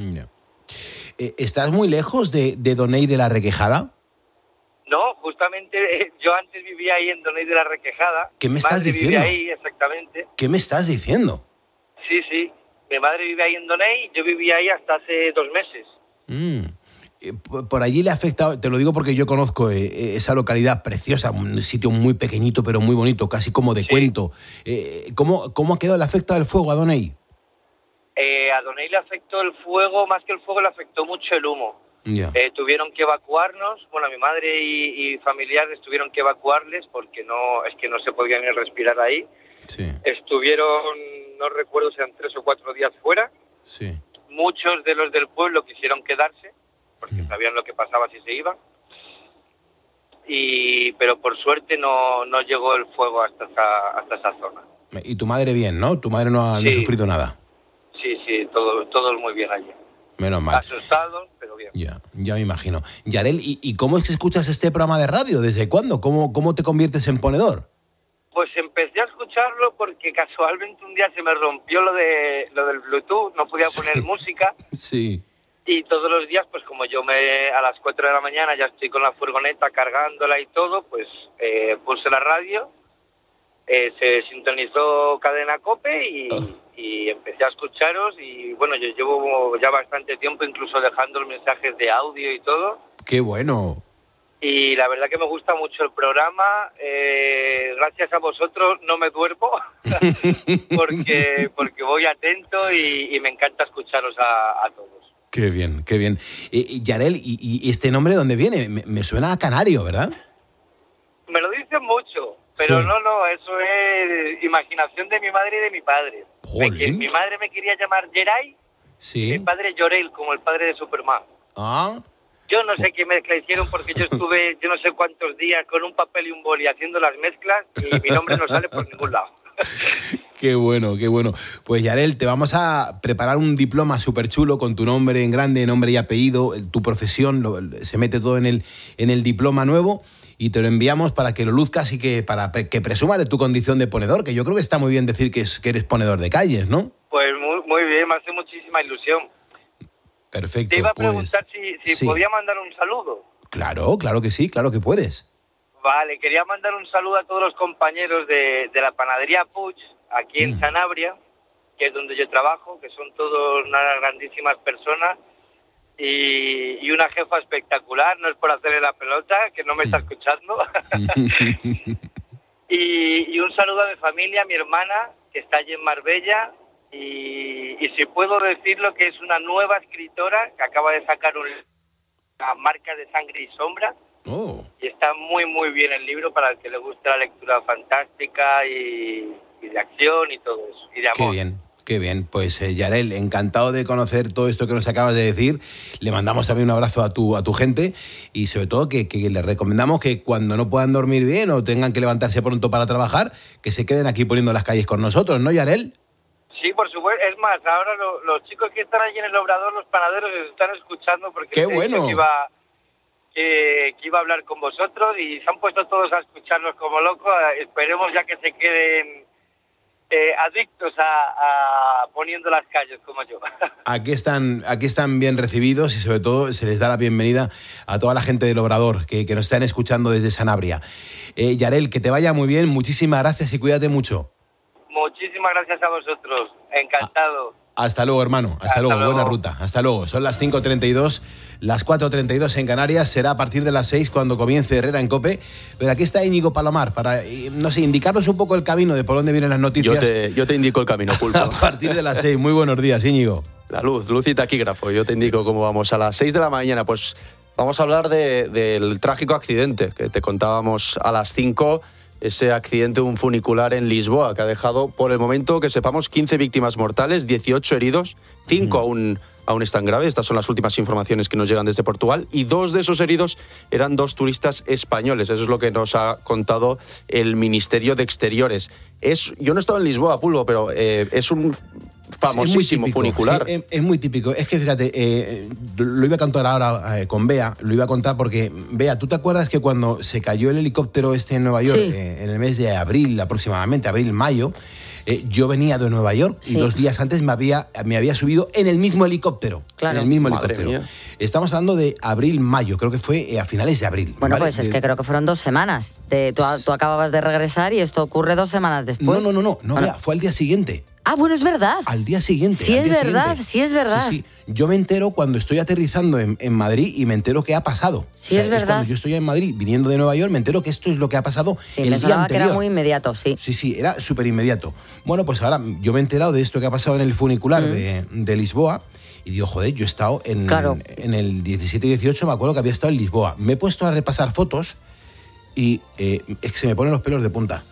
Eh, ¿Estás muy lejos de, de Doney de la Requejada? No, justamente eh, yo antes vivía ahí en Doney de la Requejada. ¿Qué me Mi estás madre diciendo? vive ahí, exactamente. ¿Qué me estás diciendo? Sí, sí. Mi madre vive ahí en Doney, yo vivía ahí hasta hace dos meses. Mm. Eh, por- Por allí le ha afectado, te lo digo porque yo conozco eh, eh, esa localidad preciosa, un sitio muy pequeñito pero muy bonito, casi como de cuento. Eh, ¿cómo, ¿Cómo ha quedado el afecto del fuego a Doney? Eh, a Doney le afectó el fuego, más que el fuego le afectó mucho el humo. Ya. Eh, tuvieron que evacuarnos, bueno, mi madre y, y familiares tuvieron que evacuarles porque no, es que no se podían ni respirar ahí. Sí. Estuvieron, no recuerdo si eran tres o cuatro días fuera. Sí. Muchos de los del pueblo quisieron quedarse porque sabían lo que pasaba si se iban. Y, pero por suerte no, no llegó el fuego hasta esa, hasta esa zona. Y tu madre bien, ¿no? Tu madre no ha, no ha Sí. sufrido nada. Sí, sí, todo, todo muy bien allí. Menos mal. Asustados, pero bien. Ya, ya me imagino. Yarel, ¿y, ¿y cómo es que escuchas este programa de radio? ¿Desde cuándo? ¿Cómo, cómo te conviertes en ponedor? Pues empecé a escucharlo porque casualmente un día se me rompió lo de lo del Bluetooth, no podía poner música Sí. Y todos los días, pues como yo me a las cuatro de la mañana ya estoy con la furgoneta cargándola y todo, pues eh, puse la radio, eh, se sintonizó Cadena COPE y, y empecé a escucharos. Y bueno, yo llevo ya bastante tiempo incluso dejando los mensajes de audio y todo. ¡Qué bueno! Y la verdad que me gusta mucho el programa. Eh, gracias a vosotros no me duermo porque porque voy atento y, y me encanta escucharos a, a todos. Qué bien, qué bien. Eh, Yarel, ¿y, ¿y este nombre dónde viene? Me, me suena a canario, ¿verdad? Me lo dicen mucho, pero Sí. no, no, eso es imaginación de mi madre y de mi padre. Me que- mi madre me quería llamar Jerai, Sí. mi padre Jor-El, como el padre de Superman. Ah, Yo no sé qué mezcla hicieron porque yo estuve yo no sé cuántos días con un papel y un boli haciendo las mezclas y mi nombre no sale por ningún lado. qué bueno, qué bueno. Pues Yarel, te vamos a preparar un diploma súper chulo con tu nombre en grande, nombre y apellido, el- tu profesión, lo- se mete todo en el, en el diploma nuevo y te lo enviamos para que lo luzcas y que para pre- que presumas de tu condición de ponedor, que yo creo que está muy bien decir que, es, que eres ponedor de calles, ¿no? Pues muy, muy bien, me hace muchísima ilusión. Perfecto, Te iba a pues preguntar si, si sí. podía mandar un saludo. Claro, claro que sí, claro que puedes. Vale, quería mandar un saludo a todos los compañeros de, de la panadería Puig, aquí en Sanabria, que es donde yo trabajo, que son todos unas grandísimas personas y, y una jefa espectacular, no es por hacerle la pelota, que no me está escuchando. y, y un saludo a mi familia, a mi hermana, que está allí en Marbella, y, y si puedo decirlo, que es una nueva escritora que acaba de sacar un, una marca de Sangre y Sombra. Oh. Y está muy, muy bien el libro para el que le gusta la lectura fantástica y, y de acción y todo eso, y de Qué amor. bien, qué bien. Pues eh, Yarel, encantado de conocer todo esto que nos acabas de decir. Le mandamos también un abrazo a tu, a tu gente y sobre todo que, que les recomendamos que cuando no puedan dormir bien o tengan que levantarse pronto para trabajar, que se queden aquí poniendo las calles con nosotros, ¿no, Yarel? Sí, por supuesto. Es más, ahora lo- los chicos que están allí en el Obrador, los panaderos, les están escuchando porque ¡Qué les he dicho bueno! que iba, que, que iba a hablar con vosotros y se han puesto todos a escucharnos como locos. Eh, Esperemos ya que se queden eh, adictos a, a poniendo las calles como yo. Aquí están, aquí están bien recibidos y sobre todo se les da la bienvenida a toda la gente del Obrador que, que nos están escuchando desde Sanabria. Eh, Yarel, que te vaya muy bien, muchísimas gracias y cuídate mucho. Muchísimas gracias a vosotros. Encantado. Hasta luego, hermano. Hasta, Hasta luego. luego. Buena ruta. Hasta luego. Son las cinco treinta y dos, las cuatro treinta y dos en Canarias. Será a partir de las seis cuando comience Herrera en COPE. Pero aquí está Íñigo Palomar para, eh, no sé, indicarnos un poco el camino de por dónde vienen las noticias. Yo te, yo te indico el camino, Pulpo. A partir de las seis. Muy buenos días, Íñigo. La luz, luz y taquígrafo. Yo te indico cómo vamos. A las seis de la mañana, pues vamos a hablar de- del trágico accidente que te contábamos a las cinco. Ese accidente de un funicular en Lisboa que ha dejado, por el momento que sepamos, quince víctimas mortales, dieciocho heridos, cinco aún, aún están graves. Estas son las últimas informaciones que nos llegan desde Portugal. Y dos de esos heridos eran dos turistas españoles. Eso es lo que nos ha contado el Ministerio de Exteriores. Es, yo no he estado en Lisboa, Pulvo, pero eh, es un famosísimo Es muy típico, funicular. sí, es, es muy típico. Es que fíjate, eh, lo iba a contar ahora eh, con Bea, lo iba a contar porque, Bea, ¿tú te acuerdas que cuando se cayó el helicóptero este en Nueva York, Sí. eh, en el mes de abril aproximadamente, abril-mayo, eh, yo venía de Nueva York Sí. y dos días antes me había, me había subido en el mismo helicóptero. Claro. En el mismo Madre helicóptero. mía. Estamos hablando de abril-mayo, creo que fue eh, a finales de abril. Bueno, ¿vale? pues es De- que creo que fueron dos semanas. De- tú, tú acababas de regresar y esto ocurre dos semanas después. No, no, no, no, no, Bueno. Bea, fue al día siguiente. Ah, bueno, es verdad. Al día siguiente. Sí al es día verdad, siguiente. sí es verdad. Sí, sí. Yo me entero cuando estoy aterrizando en, en Madrid y me entero que ha pasado. Sí, es verdad. Cuando yo estoy en Madrid viniendo de Nueva York, me entero que esto es lo que ha pasado Sí, el me día sonaba que anterior. era muy inmediato, sí. Sí, sí, era súper inmediato. Bueno, pues ahora yo me he enterado de esto que ha pasado en el funicular Mm. de, de Lisboa y digo, joder, yo he estado en, Claro. en el diecisiete y dieciocho, me acuerdo que había estado en Lisboa. Me he puesto a repasar fotos y eh, es que se me ponen los pelos de punta.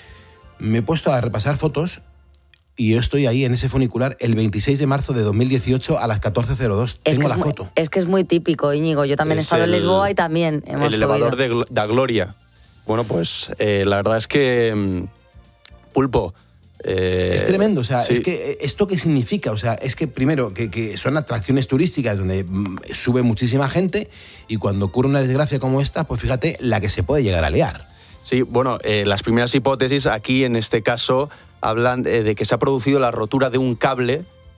Me he puesto a repasar fotos y yo estoy ahí en ese funicular el veintiséis de marzo de dos mil dieciocho a las catorce cero dos. Es Tengo que la es, muy, foto. es que es muy típico, Íñigo. Yo también he Es estado en el- Lisboa y también hemos el elevador subido. de, Glo- da Gloria. Bueno, pues eh, la verdad es que, mm, Pulpo... eh, Es tremendo, o sea, sí. es que ¿esto qué significa? O sea, es que primero, que, que son atracciones turísticas donde mm, sube muchísima gente y cuando ocurre una desgracia como esta, pues fíjate la que se puede llegar a liar. Sí, bueno, eh, las primeras hipótesis aquí en este caso hablan eh, de que se ha producido la rotura de un cable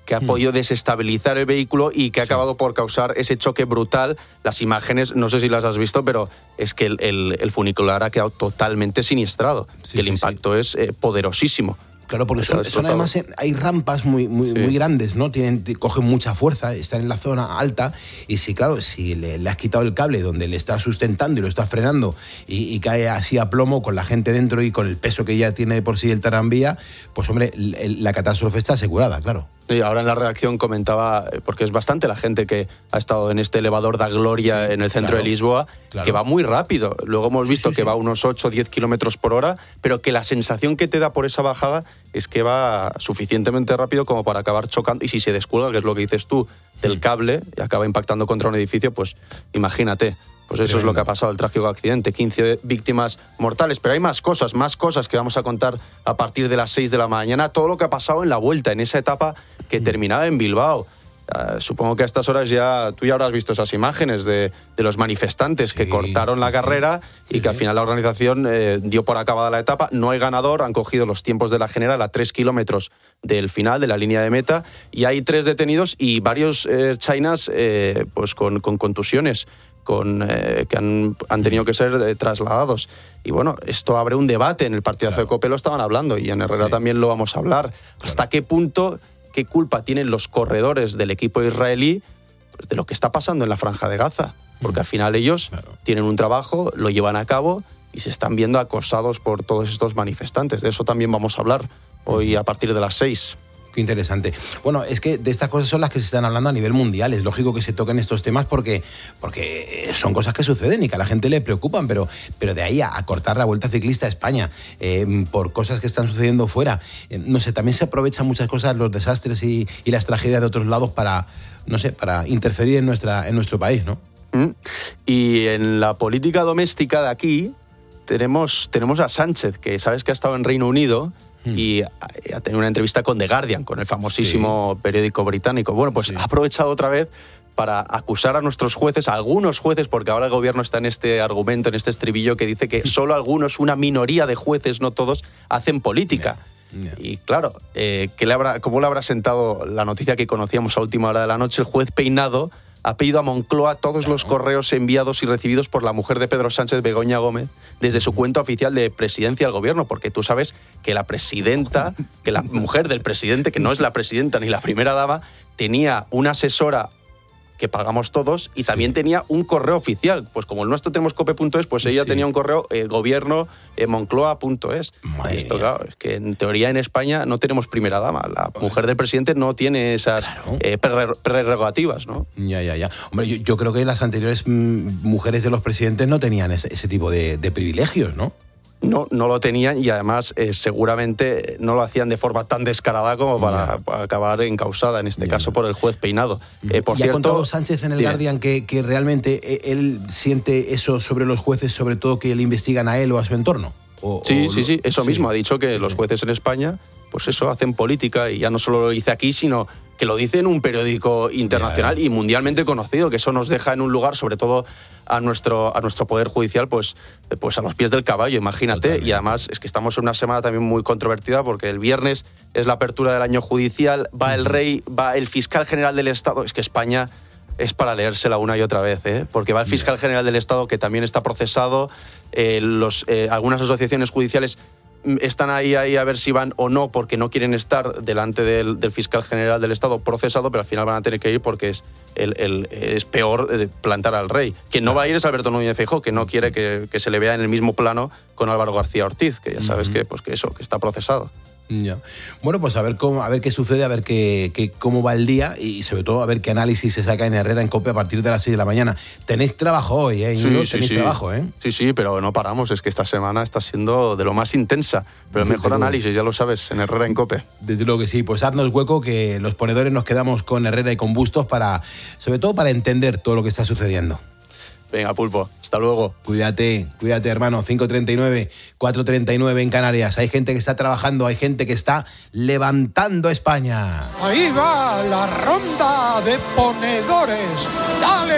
que ha podido desestabilizar el vehículo y que ha acabado por causar ese choque brutal. Las imágenes, no sé si las has visto, pero es que el, el, el funicular ha quedado totalmente siniestrado, sí, que el sí, impacto sí. es eh, poderosísimo. Claro, porque son, son además hay rampas muy, muy, sí. muy grandes, ¿no? Tienen, cogen mucha fuerza, están en la zona alta y si, claro, si le, le has quitado el cable donde le estás sustentando y lo estás frenando y, y cae así a plomo con la gente dentro y con el peso que ya tiene de por sí el tranvía, pues hombre, el, la catástrofe está asegurada, claro. Sí, ahora en la redacción comentaba, porque es bastante la gente que ha estado en este elevador da Gloria sí, en el centro claro, de Lisboa, claro. que va muy rápido. Luego hemos visto sí, sí, que sí. va a unos ocho o diez kilómetros por hora, pero que la sensación que te da por esa bajada es que va suficientemente rápido como para acabar chocando. Y si se descuelga, que es lo que dices tú, del cable y acaba impactando contra un edificio, pues imagínate. Pues eso es lo que ha pasado, el trágico accidente, quince víctimas mortales. Pero hay más cosas, más cosas que vamos a contar a partir de las seis de la mañana. Todo lo que ha pasado en la vuelta, en esa etapa que terminaba en Bilbao. Uh, supongo que a estas horas ya tú ya habrás visto esas imágenes de, de los manifestantes sí, que cortaron la sí, carrera sí. y que al final la organización eh, dio por acabada la etapa. No hay ganador, han cogido los tiempos de la general a tres kilómetros del final, de la línea de meta, y hay tres detenidos y varios eh, chinas eh, pues con, con contusiones. Con, eh, que han, han tenido que ser eh, trasladados. Y bueno, esto abre un debate. En el partidazo claro. de COPE lo estaban hablando y en Herrera sí. también lo vamos a hablar. Claro. ¿Hasta qué punto, qué culpa tienen los corredores del equipo israelí pues, de lo que está pasando en la Franja de Gaza? Porque al final ellos claro. tienen un trabajo, lo llevan a cabo y se están viendo acosados por todos estos manifestantes. De eso también vamos a hablar hoy a partir de las seis. Qué interesante. Bueno, es que de estas cosas son las que se están hablando a nivel mundial. Es lógico que se toquen estos temas porque, porque son cosas que suceden y que a la gente le preocupan, pero, pero de ahí a, a cortar la Vuelta Ciclista a España eh, por cosas que están sucediendo fuera. Eh, no sé, también se aprovechan muchas cosas, los desastres y, y las tragedias de otros lados para, no sé, para interferir en, nuestra, en nuestro país, ¿no? Mm. Y en la política doméstica de aquí tenemos, tenemos a Sánchez, que sabes que ha estado en Reino Unido y ha tenido una entrevista con The Guardian, con el famosísimo sí. periódico británico. Bueno, pues sí. ha aprovechado otra vez para acusar a nuestros jueces, a algunos jueces, porque ahora el gobierno está en este argumento, en este estribillo que dice que solo algunos, una minoría de jueces, no todos, hacen política. Yeah. Yeah. Y claro, eh, ¿qué le habrá, ¿cómo le habrá sentado la noticia que conocíamos a última hora de la noche? El juez Peinado ha pedido a Moncloa todos claro. los correos enviados y recibidos por la mujer de Pedro Sánchez, Begoña Gómez, desde su cuenta oficial de presidencia del gobierno, porque tú sabes que la presidenta, que la mujer del presidente, que no es la presidenta ni la primera dama, tenía una asesora que pagamos todos y sí. también tenía un correo oficial. Pues como el nuestro tenemos cope punto es, pues ella sí. tenía un correo eh, gobierno eh, moncloa punto es. Y esto, claro, es que en teoría en España no tenemos primera dama. La mujer del presidente no tiene esas claro. eh, prerrogativas, ¿no? Ya, ya, ya. Hombre, yo, yo creo que las anteriores m- mujeres de los presidentes no tenían ese, ese tipo de, de privilegios, ¿no? No, no lo tenían y además eh, seguramente no lo hacían de forma tan descarada como para, para acabar encausada, en este yeah. caso por el juez Peinado. Eh, por y cierto, ha contado Sánchez en el yeah. Guardian que, que realmente él siente eso sobre los jueces, sobre todo que le investigan a él o a su entorno. O, sí, o sí, lo... sí, eso sí. mismo. Ha dicho que los jueces en España, pues eso, hacen política y ya no solo lo dice aquí, sino que lo dice en un periódico internacional yeah. y mundialmente conocido, que eso nos deja en un lugar, sobre todo a nuestro, a nuestro poder judicial, pues, pues a los pies del caballo, imagínate. Totalmente. Y además es que estamos en una semana también muy controvertida porque el viernes es la apertura del año judicial, va el rey, va el fiscal general del Estado. Es que España es para leérsela una y otra vez, ¿eh? Porque va el fiscal general del Estado, que también está procesado, eh, los, eh, algunas asociaciones judiciales están ahí, ahí a ver si van o no, porque no quieren estar delante del, del fiscal general del Estado procesado, pero al final van a tener que ir porque es, el, el, es peor plantar al rey. Quien no va a ir es Alberto Núñez Feijóo, que no quiere que, que se le vea en el mismo plano con Álvaro García Ortiz, que ya sabes uh-huh. que, pues que eso, que está procesado. Ya. Bueno, pues a ver cómo, a ver qué sucede, a ver qué, qué, cómo va el día y sobre todo a ver qué análisis se saca en Herrera en COPE a partir de las seis de la mañana. Tenéis trabajo hoy, ¿eh? Sí, Tenéis sí, sí. trabajo, ¿eh? Sí, sí, pero no paramos. Es que esta semana está siendo de lo más intensa. Pero el mejor Desde análisis, luego. Ya lo sabes, en Herrera en COPE. Desde luego que sí. Pues haznos hueco que los ponedores nos quedamos con Herrera y con Bustos para, sobre todo para entender todo lo que está sucediendo. Venga, Pulpo, hasta luego. Cuídate, cuídate, hermano. cinco treinta y nueve, cuatro treinta y nueve en Canarias. Hay gente que está trabajando, hay gente que está levantando España. Ahí va la ronda de ponedores. ¡Dale,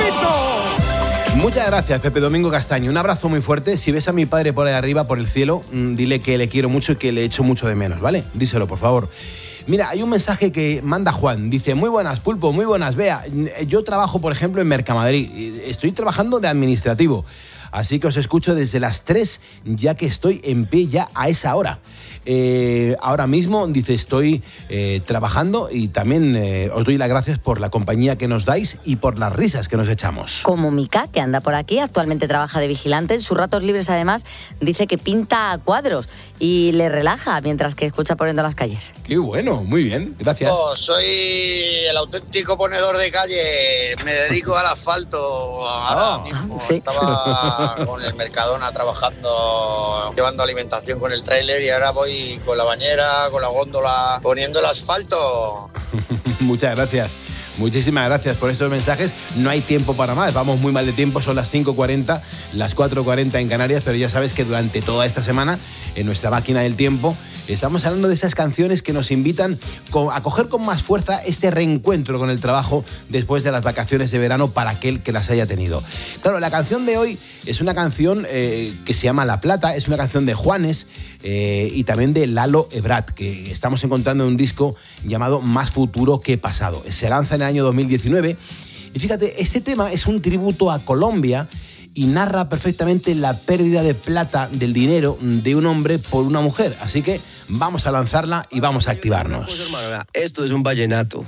Pulpito! Muchas gracias, Pepe Domingo Castaño. Un abrazo muy fuerte. Si ves a mi padre por ahí arriba, por el cielo, dile que le quiero mucho y que le echo mucho de menos, ¿vale? Díselo, por favor. Mira, hay un mensaje que manda Juan. Dice, muy buenas, Pulpo, muy buenas, Bea. Yo trabajo, por ejemplo, en Mercamadrid. Estoy trabajando de administrativo. Así que os escucho desde las tres, ya que estoy en pie ya a esa hora. Eh, ahora mismo, dice, estoy eh, trabajando y también eh, os doy las gracias por la compañía que nos dais y por las risas que nos echamos. Como Mika, que anda por aquí, actualmente trabaja de vigilante. En sus ratos libres, además, dice que pinta cuadros y le relaja mientras que escucha Poniendo las calles. Qué bueno, muy bien, gracias. Oh, soy el auténtico ponedor de calle, me dedico al asfalto. Ahora Oh, mismo sí. estaba con el Mercadona trabajando, llevando alimentación con el tráiler y ahora voy con la bañera, con la góndola, poniendo el asfalto. Muchas gracias. Muchísimas gracias por estos mensajes. No hay tiempo para más, vamos muy mal de tiempo, son las cinco cuarenta, las cuatro cuarenta en Canarias, pero ya sabes que durante toda esta semana, en nuestra máquina del tiempo, estamos hablando de esas canciones que nos invitan a coger con más fuerza este reencuentro con el trabajo después de las vacaciones de verano para aquel que las haya tenido. Claro, la canción de hoy es una canción eh, que se llama La Plata, es una canción de Juanes eh, y también de Lalo Ebrat, que estamos encontrando en un disco llamado Más Futuro que Pasado. Se lanza en el año dos mil diecinueve y fíjate, este tema es un tributo a Colombia y narra perfectamente la pérdida de plata, del dinero de un hombre por una mujer. Así que vamos a lanzarla y vamos a activarnos. Esto es un vallenato.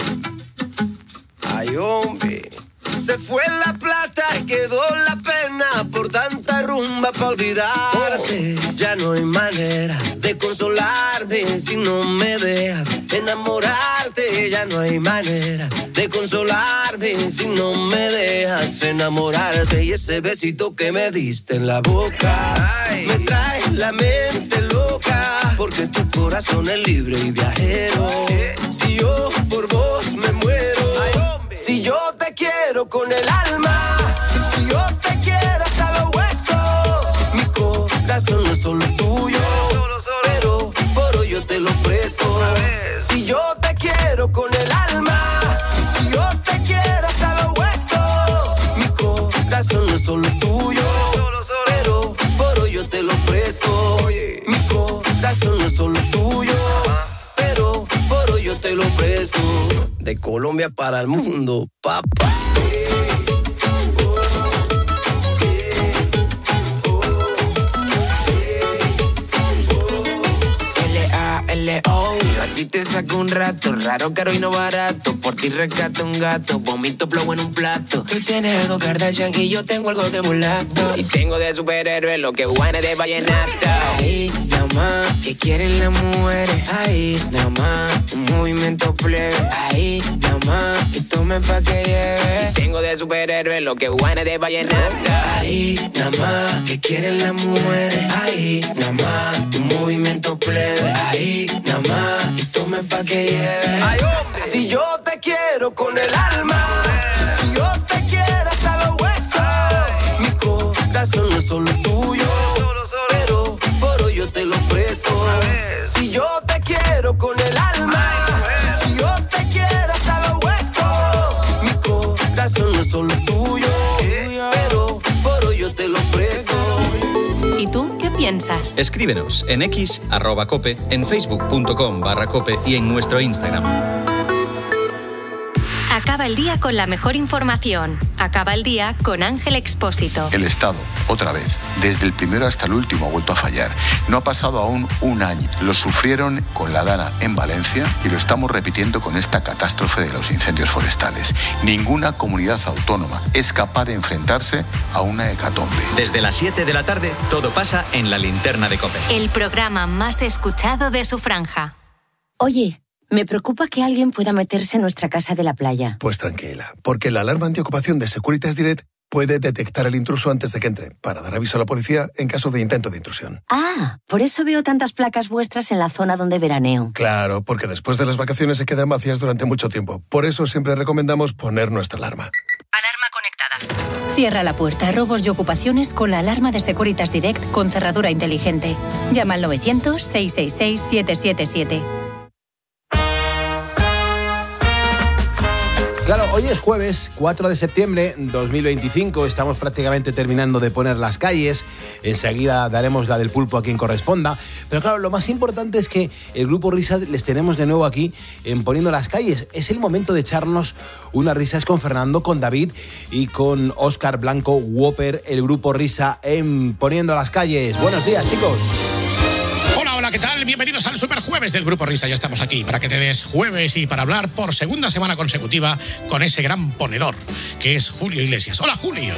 Ay, hombre. Se fue la plata y quedó la pena por tanta rumba para olvidarte. Oh. Ya no hay manera de consolarme si no me dejas enamorarte. Ya no hay manera de consolarme si no me dejas enamorarte. Y ese besito que me diste en la boca, ay, me trae la mente loca. Porque tu corazón es libre y viajero. Si yo por vos me muero, ay, si yo te quiero con el alma, si yo te quiero hasta los huesos, mi corazón no es solo tuyo, pero por hoy yo te lo presto. Si yo te quiero con el alma, si yo te quiero hasta los huesos, mi corazón no es solo tuyo, pero por hoy yo te lo presto. Mi corazón no es solo tuyo, pero por hoy yo te lo presto. De Colombia para el mundo, papá. L A L O, a ti te saco un rato, raro, caro y no barato. Por ti rescato un gato, vomito flow en un plato. Tú tienes algo Kardashian y yo tengo algo de mulato. Y tengo de superhéroe lo que Juana de vallenato. Ahí, nada más, que quieren las mujeres. Ahí, nada más, un movimiento plebe. Ahí, nada más, y tome pa' que lleve. Y tengo de superhéroe lo que Juana de vallenato. Ahí, nada más, que quieren las mujeres. Ahí, nada más, un movimiento plebe. Ahí, nada más, y tome pa' que lleve. Ay, hombre. Si yo te quiero con el alma, si yo te quiero hasta los huesos, mi corazón no es solo tuyo, pero por hoy yo te lo presto. Si yo te quiero con el alma, si yo te quiero hasta los huesos, mi corazón no es solo tuyo, pero por hoy yo te lo presto. ¿Y tú qué piensas? Escríbenos en X, arroba cope, en facebook punto com barra cope y en nuestro Instagram. Acaba el día con la mejor información. Acaba el día con Ángel Expósito. El Estado, otra vez, desde el primero hasta el último, ha vuelto a fallar. No ha pasado aún un año. Lo sufrieron con la Dana en Valencia y lo estamos repitiendo con esta catástrofe de los incendios forestales. Ninguna comunidad autónoma es capaz de enfrentarse a una hecatombe. Desde las siete de la tarde, todo pasa en la linterna de COPE. El programa más escuchado de su franja. Oye, me preocupa que alguien pueda meterse en nuestra casa de la playa. Pues tranquila, porque la alarma antiocupación de Securitas Direct puede detectar el intruso antes de que entre, para dar aviso a la policía en caso de intento de intrusión. Ah, por eso veo tantas placas vuestras en la zona donde veraneo. Claro, porque después de las vacaciones se quedan vacías durante mucho tiempo. Por eso siempre recomendamos poner nuestra alarma. Alarma conectada. Cierra la puerta a robos y ocupaciones con la alarma de Securitas Direct con cerradura inteligente. Llama al novecientos, seiscientos sesenta y seis, setecientos setenta y siete. Claro, hoy es jueves, cuatro de septiembre de dos mil veinticinco. Estamos prácticamente terminando de poner las calles. Enseguida daremos la del pulpo a quien corresponda. Pero claro, lo más importante es que el Grupo Risa les tenemos de nuevo aquí en Poniendo las Calles. Es el momento de echarnos unas risas con Fernando, con David y con Óscar Blanco Whopper, el Grupo Risa en Poniendo las Calles. Buenos días, chicos. Hola, hola, ¿qué tal? Bienvenidos al Super Jueves del Grupo Risa. Ya estamos aquí para que te des jueves y para hablar por segunda semana consecutiva con ese gran ponedor que es Julio Iglesias. Hola, Julio.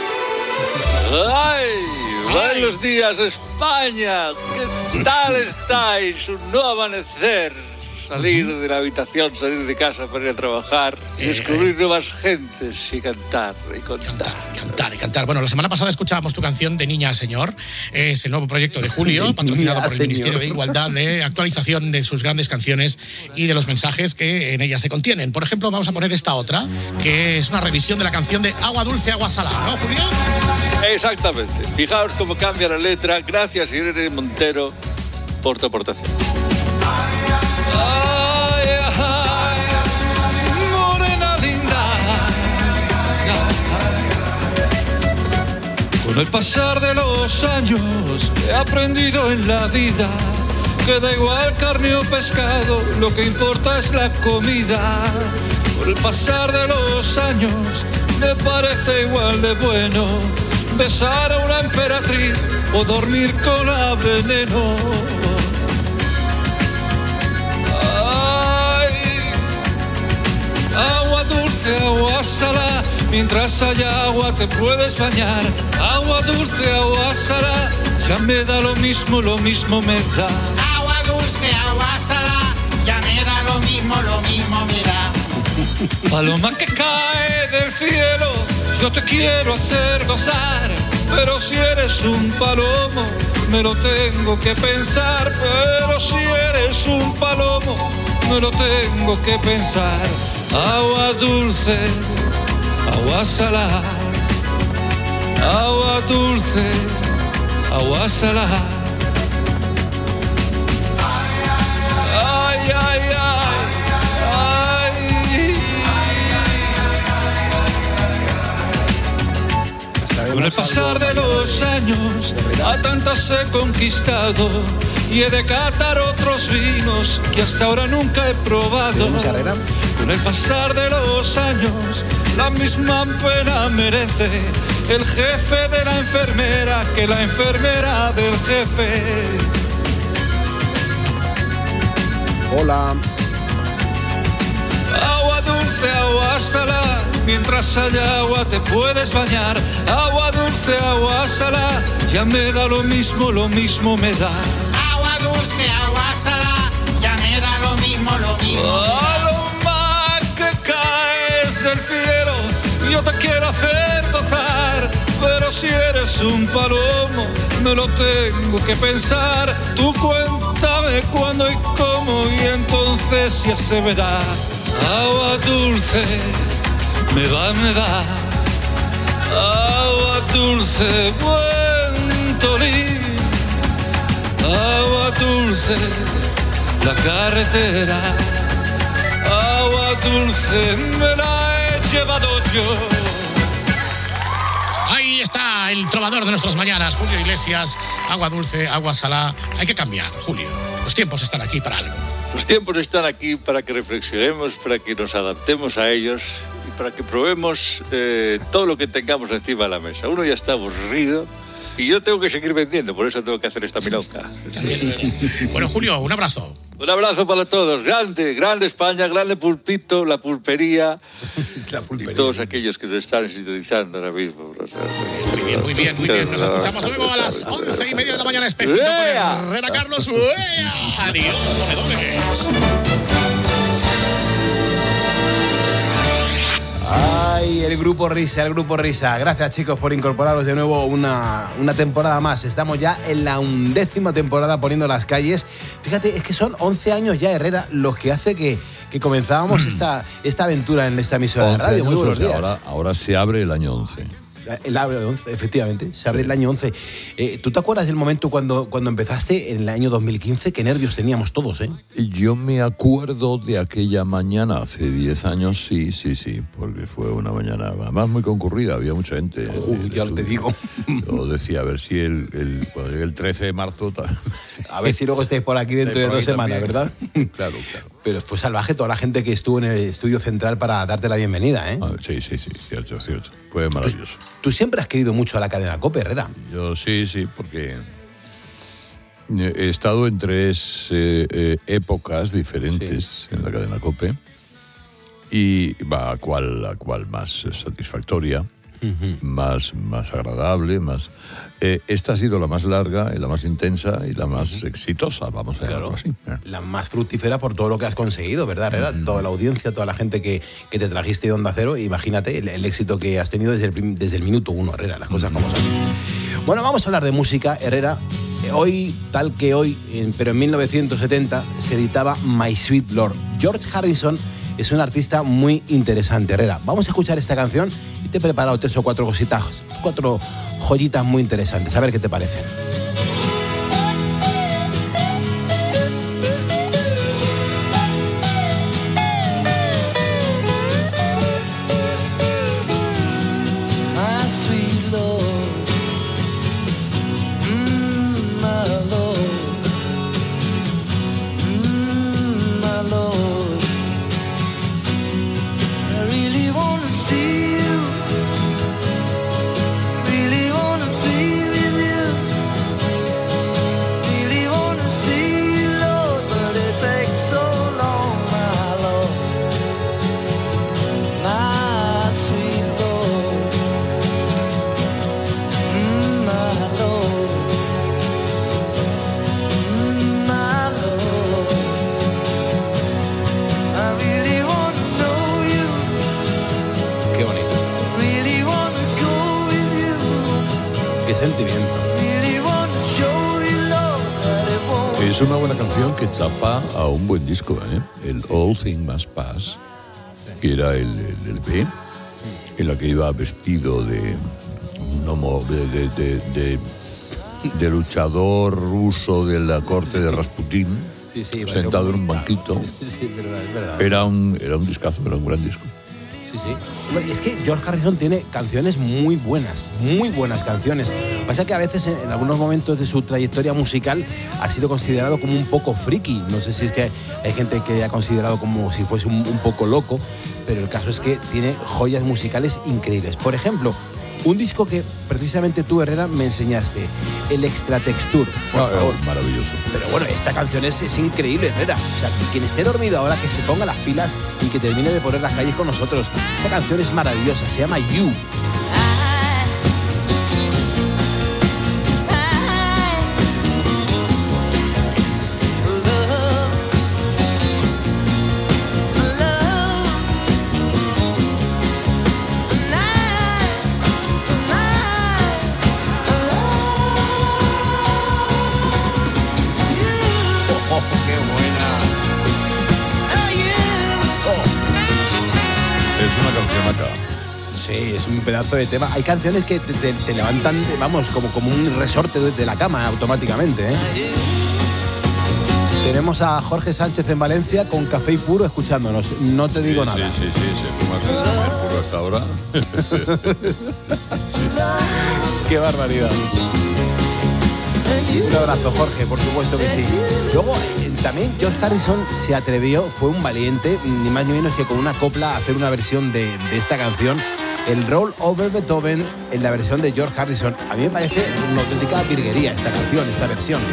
¡Ay! Buenos días, España. ¿Qué tal estáis? Un nuevo amanecer. Salir de la habitación, salir de casa para ir a trabajar, eh, descubrir nuevas gentes y cantar y contar. Cantar, cantar y cantar. Bueno, la semana pasada escuchábamos tu canción de Niña a Señor. Es el nuevo proyecto de Julio, patrocinado por el Ministerio de Igualdad, de actualización de sus grandes canciones y de los mensajes que en ellas se contienen. Por ejemplo, vamos a poner esta otra, que es una revisión de la canción de Agua Dulce, Agua Salada, ¿no, Julio? Exactamente. Fijaos cómo cambia la letra. Gracias, Irene Montero, por tu aportación. Ay, ay, morena linda. Con el pasar de los años he aprendido en la vida que da igual carne o pescado, lo que importa es la comida. Con el pasar de los años me parece igual de bueno besar a una emperatriz o dormir con la veneno. Agua dulce, agua salada, mientras haya agua te puedes bañar. Agua dulce, agua salada, ya me da lo mismo, lo mismo me da. Agua dulce, agua salada, ya me da lo mismo, lo mismo me da. Paloma que cae del cielo, yo te quiero hacer gozar, pero si eres un palomo, me lo tengo que pensar. Pero si eres un palomo, me lo tengo que pensar. Agua dulce, agua salada, agua dulce, agua salada. Ay, ay, ay, ay. Con el pasar de los años, a tantas he conquistado y he de catar otros vinos que hasta ahora nunca he probado. Con el pasar de los años, la misma pena merece el jefe de la enfermera que la enfermera del jefe. Hola. Agua dulce, agua salada, mientras haya agua te puedes bañar. Agua dulce, agua salada, ya me da lo mismo, lo mismo me da. Agua dulce, agua salada, ya me da lo mismo, lo mismo me da. Del cielo, yo te quiero hacer gozar, pero si eres un palomo, me lo tengo que pensar. Tú cuéntame cuándo y cómo y entonces ya se verá. Agua dulce, me va, me va. Agua dulce, buen tolín. Agua dulce, la carretera. Agua dulce, me la llevado yo. Ahí está el trovador de nuestras mañanas, Julio Iglesias. Agua dulce, agua salada. Hay que cambiar, Julio. Los tiempos están aquí para algo. Los tiempos están aquí para que reflexionemos, para que nos adaptemos a ellos y para que probemos eh, todo lo que tengamos encima de la mesa. Uno ya está aburrido y yo tengo que seguir vendiendo, por eso tengo que hacer esta milonga. Bueno, Julio, un abrazo. Un abrazo para todos. Grande, grande España, grande pulpito, la pulpería, la pulpería. Y todos aquellos que nos están sintonizando ahora mismo. Muy bien, muy bien, muy bien. Nos escuchamos luego a las once y media de la mañana. Espejito con Herrera Carlos. ¡Uea! Adiós, ponedores. Ay, el Grupo Risa, el Grupo Risa. Gracias, chicos, por incorporaros de nuevo una, una temporada más. Estamos ya en la undécima temporada Poniendo las Calles. Fíjate, es que son once años ya, Herrera, los que hace que, que comenzábamos esta, esta aventura en esta emisora de radio. Muy buenos días. Ahora, ahora se abre el año once. El año once, efectivamente, se abre el año once. Eh, ¿Tú te acuerdas del momento cuando, cuando empezaste en el año dos mil quince? Qué nervios teníamos todos, ¿eh? Yo me acuerdo de aquella mañana, hace diez años, sí, sí, sí, porque fue una mañana además muy concurrida, había mucha gente. Uy, ya te digo. Yo decía, a ver si el, el, cuando llegue el trece de marzo... A ver si luego estáis por aquí dentro de dos semanas, también. ¿verdad? Claro, claro. Pero fue salvaje toda la gente que estuvo en el estudio central para darte la bienvenida, ¿eh? Ah, sí, sí, sí, cierto, cierto. Fue maravilloso. Tú siempre has querido mucho a la cadena COPE, Herrera. Yo sí, sí, porque he estado en tres eh, eh, épocas diferentes sí. en la cadena COPE y va a cual, a cual más satisfactoria. Uh-huh. Más, más agradable, más... Eh, esta ha sido la más larga, y la más intensa y la más uh-huh. exitosa, vamos a llamarlo claro. así. La más fructífera por todo lo que has conseguido, ¿verdad, Herrera? Uh-huh. Toda la audiencia, toda la gente que, que te trajiste de Onda Cero, imagínate el, el éxito que has tenido desde el, desde el minuto uno, Herrera, las cosas uh-huh. como son. Bueno, vamos a hablar de música, Herrera. Hoy, tal que hoy, en, pero en mil novecientos setenta, se editaba My Sweet Lord. George Harrison es un artista muy interesante, Herrera. Vamos a escuchar esta canción y te he preparado tres o cuatro cositas, cuatro joyitas muy interesantes. A ver qué te parecen. Es una buena canción que tapa a un buen disco, ¿eh? El All Things Must Pass, que era el, el, el P, en la que iba vestido de un homo, de, de, de, de, de luchador ruso de la corte de Rasputín, sí, sí, sentado en un banquito. Sí, sí, es verdad, es verdad. Era un, era un discazo, era un gran disco. Sí, sí. Es que George Harrison tiene canciones muy buenas, muy buenas canciones. Pasa que a veces en algunos momentos de su trayectoria musical ha sido considerado como un poco friki. No sé si es que hay gente que ha considerado como si fuese un, un poco loco, pero el caso es que tiene joyas musicales increíbles. Por ejemplo, un disco que precisamente tú, Herrera, me enseñaste, el Extratexture, por ah, favor. Maravilloso. Pero bueno, esta canción es, es increíble, Herrera. O sea, quien esté dormido ahora, que se ponga las pilas y que termine de poner las calles con nosotros. Esta canción es maravillosa, se llama You. Sí, es un pedazo de tema. Hay canciones que te, te, te levantan, vamos, como, como un resorte de, de la cama automáticamente, ¿eh? Tenemos a Jorge Sánchez en Valencia con Café y Puro escuchándonos. No te digo sí, nada. Sí, sí, sí, se fuma Café y Puro hasta ahora. Qué barbaridad. Un abrazo, Jorge, por supuesto que sí. Luego, eh, también George Harrison se atrevió, fue un valiente, ni más ni menos que con una copla a hacer una versión de, de esta canción, el Roll Over Beethoven, en la versión de George Harrison. A mí me parece una auténtica virguería esta canción, esta versión.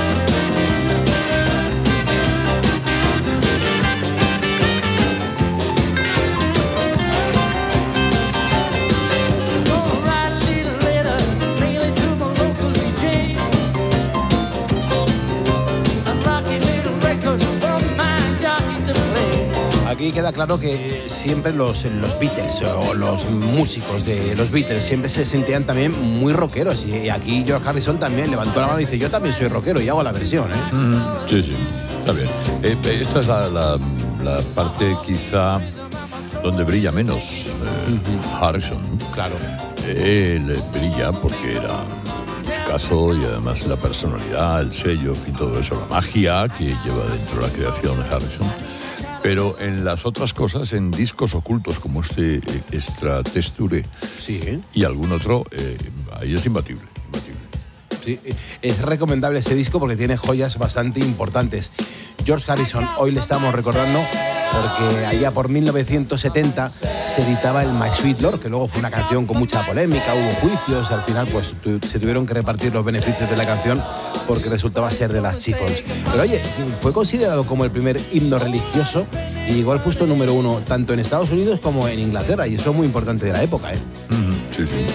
Aquí queda claro que siempre los, los Beatles o los músicos de los Beatles siempre se sentían también muy rockeros, y aquí George Harrison también levantó la mano y dice: yo también soy rockero y hago la versión, ¿eh? Mm, sí, sí, está bien. Eh, esta es la, la, la parte quizá donde brilla menos eh, uh-huh. Harrison. Claro. él brilla porque era musicazo y además la personalidad, el sello y todo eso, la magia que lleva dentro la creación de Harrison. Pero en las otras cosas, en discos ocultos como este Extra Texture sí, ¿eh? y algún otro, eh, ahí es imbatible. Sí, es recomendable ese disco porque tiene joyas bastante importantes. George Harrison, hoy le estamos recordando porque allá por mil novecientos setenta se editaba el My Sweet Lord, que luego fue una canción con mucha polémica, hubo juicios, al final pues tu, se tuvieron que repartir los beneficios de la canción porque resultaba ser de las Chiffons. Pero oye, fue considerado como el primer himno religioso y llegó al puesto número uno tanto en Estados Unidos como en Inglaterra, y eso es muy importante de la época, ¿eh? Mm, sí, sí.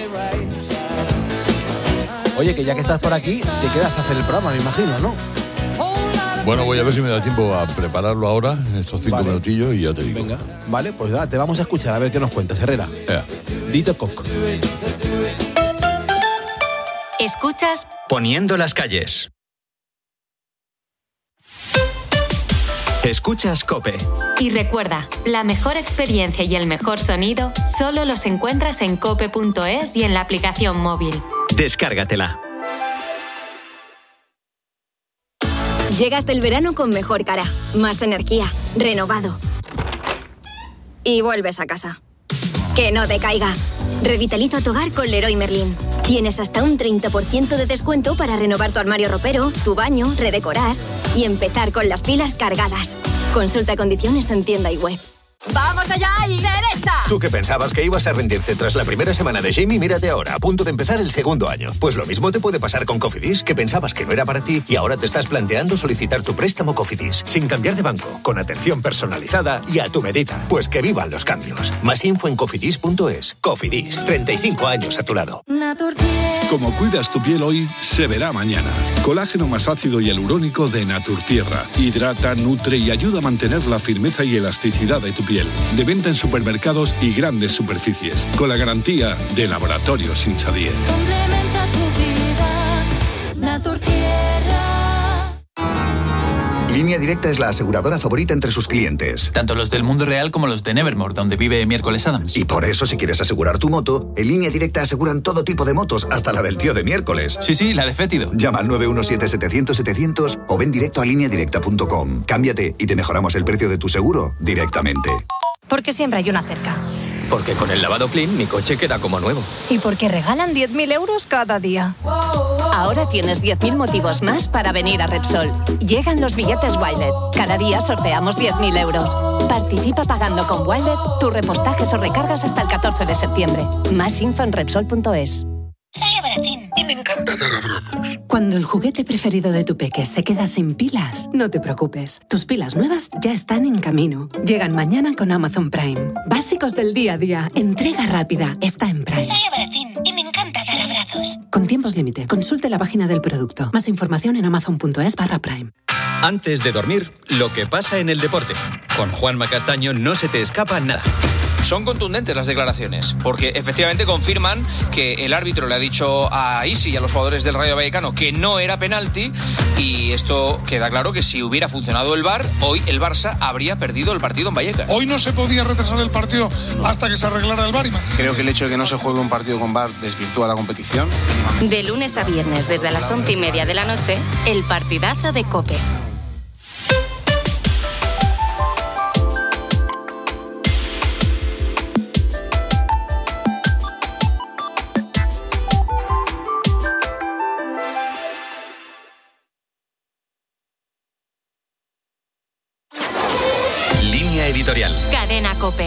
Oye, que ya que estás por aquí, te quedas a hacer el programa, me imagino, ¿no? Bueno, voy a ver si me da tiempo a prepararlo ahora, en estos cinco vale. minutillos, y ya te digo. Venga, vale, pues nada, te vamos a escuchar, a ver qué nos cuentas, Herrera. Yeah. Dito Coc. Escuchas Poniendo las calles. Escuchas COPE. Y recuerda, la mejor experiencia y el mejor sonido solo los encuentras en cope punto es y en la aplicación móvil. Descárgatela. Llegas del verano con mejor cara, más energía, renovado. Y vuelves a casa. ¡Que no te caiga! Revitaliza tu hogar con Leroy Merlin. Tienes hasta un treinta por ciento de descuento para renovar tu armario ropero, tu baño, redecorar y empezar con las pilas cargadas. Consulta condiciones en tienda y web. ¡Vamos allá y derecha! Tú que pensabas que ibas a rendirte tras la primera semana de Jamie, mírate ahora, a punto de empezar el segundo año. Pues lo mismo te puede pasar con Cofidis, que pensabas que no era para ti y ahora te estás planteando solicitar tu préstamo Cofidis, sin cambiar de banco, con atención personalizada y a tu medida. Pues que vivan los cambios. Más info en cofidis punto es. Cofidis, treinta y cinco años a tu lado. Como cuidas tu piel hoy, se verá mañana. Colágeno más ácido y hialurónico de Naturtierra. Hidrata, nutre y ayuda a mantener la firmeza y elasticidad de tu piel. De venta en supermercados y grandes superficies. Con la garantía de Laboratorios Insadier. Complementa tu vida, Naturtierra. Línea Directa es la aseguradora favorita entre sus clientes. Tanto los del mundo real como los de Nevermore, donde vive Miércoles Adams. Y por eso, si quieres asegurar tu moto, en Línea Directa aseguran todo tipo de motos, hasta la del tío de Miércoles. Sí, sí, la de Fétido. Llama al nueve uno siete, setecientos, setecientos o ven directo a línea directa punto com. Cámbiate y te mejoramos el precio de tu seguro directamente. Porque siempre hay una cerca. Porque con el lavado Clean mi coche queda como nuevo. Y porque regalan diez mil euros cada día. Ahora tienes diez mil motivos más para venir a Repsol. Llegan los billetes Wilet. Cada día sorteamos diez mil euros. Participa pagando con Wilet tus repostajes o recargas hasta el catorce de septiembre. Más info en Repsol punto es. Sale baratín y me encanta dar abrazos. Cuando el juguete preferido de tu peque se queda sin pilas, no te preocupes. Tus pilas nuevas ya están en camino. Llegan mañana con Amazon Prime. Básicos del día a día. Entrega rápida. Está en Prime. Sale baratín y me encanta dar abrazos. Con tiempos límite. Consulte la página del producto. Más información en amazon punto es barra Prime. Antes de dormir, lo que pasa en el deporte. Con Juanma Castaño no se te escapa nada. Son contundentes las declaraciones, porque efectivamente confirman que el árbitro le ha dicho a Isi y a los jugadores del Rayo Vallecano que no era penalti, y esto queda claro que si hubiera funcionado el V A R, hoy el Barça habría perdido el partido en Vallecas. Hoy no se podía retrasar el partido hasta que se arreglara el V A R. Y creo que el hecho de que no se juegue un partido con V A R desvirtúa la competición. De lunes a viernes, desde las once y media de la noche, el partidazo de COPE. Editorial. Cadena COPE.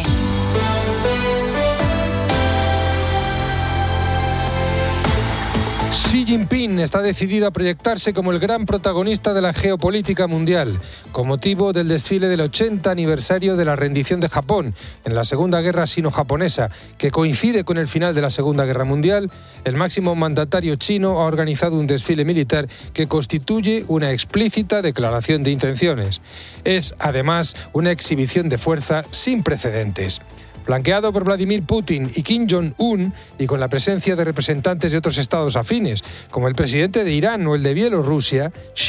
Xi Jinping está decidido a proyectarse como el gran protagonista de la geopolítica mundial, con motivo del desfile del ochenta aniversario de la rendición de Japón en la Segunda Guerra Sino-Japonesa, que coincide con el final de la Segunda Guerra Mundial. El máximo mandatario chino ha organizado un desfile militar que constituye una explícita declaración de intenciones. Es, además, una exhibición de fuerza sin precedentes. Flanqueado por Vladimir Putin y Kim Jong-un, y con la presencia de representantes de otros estados afines, como el presidente de Irán o el de Bielorrusia, Xi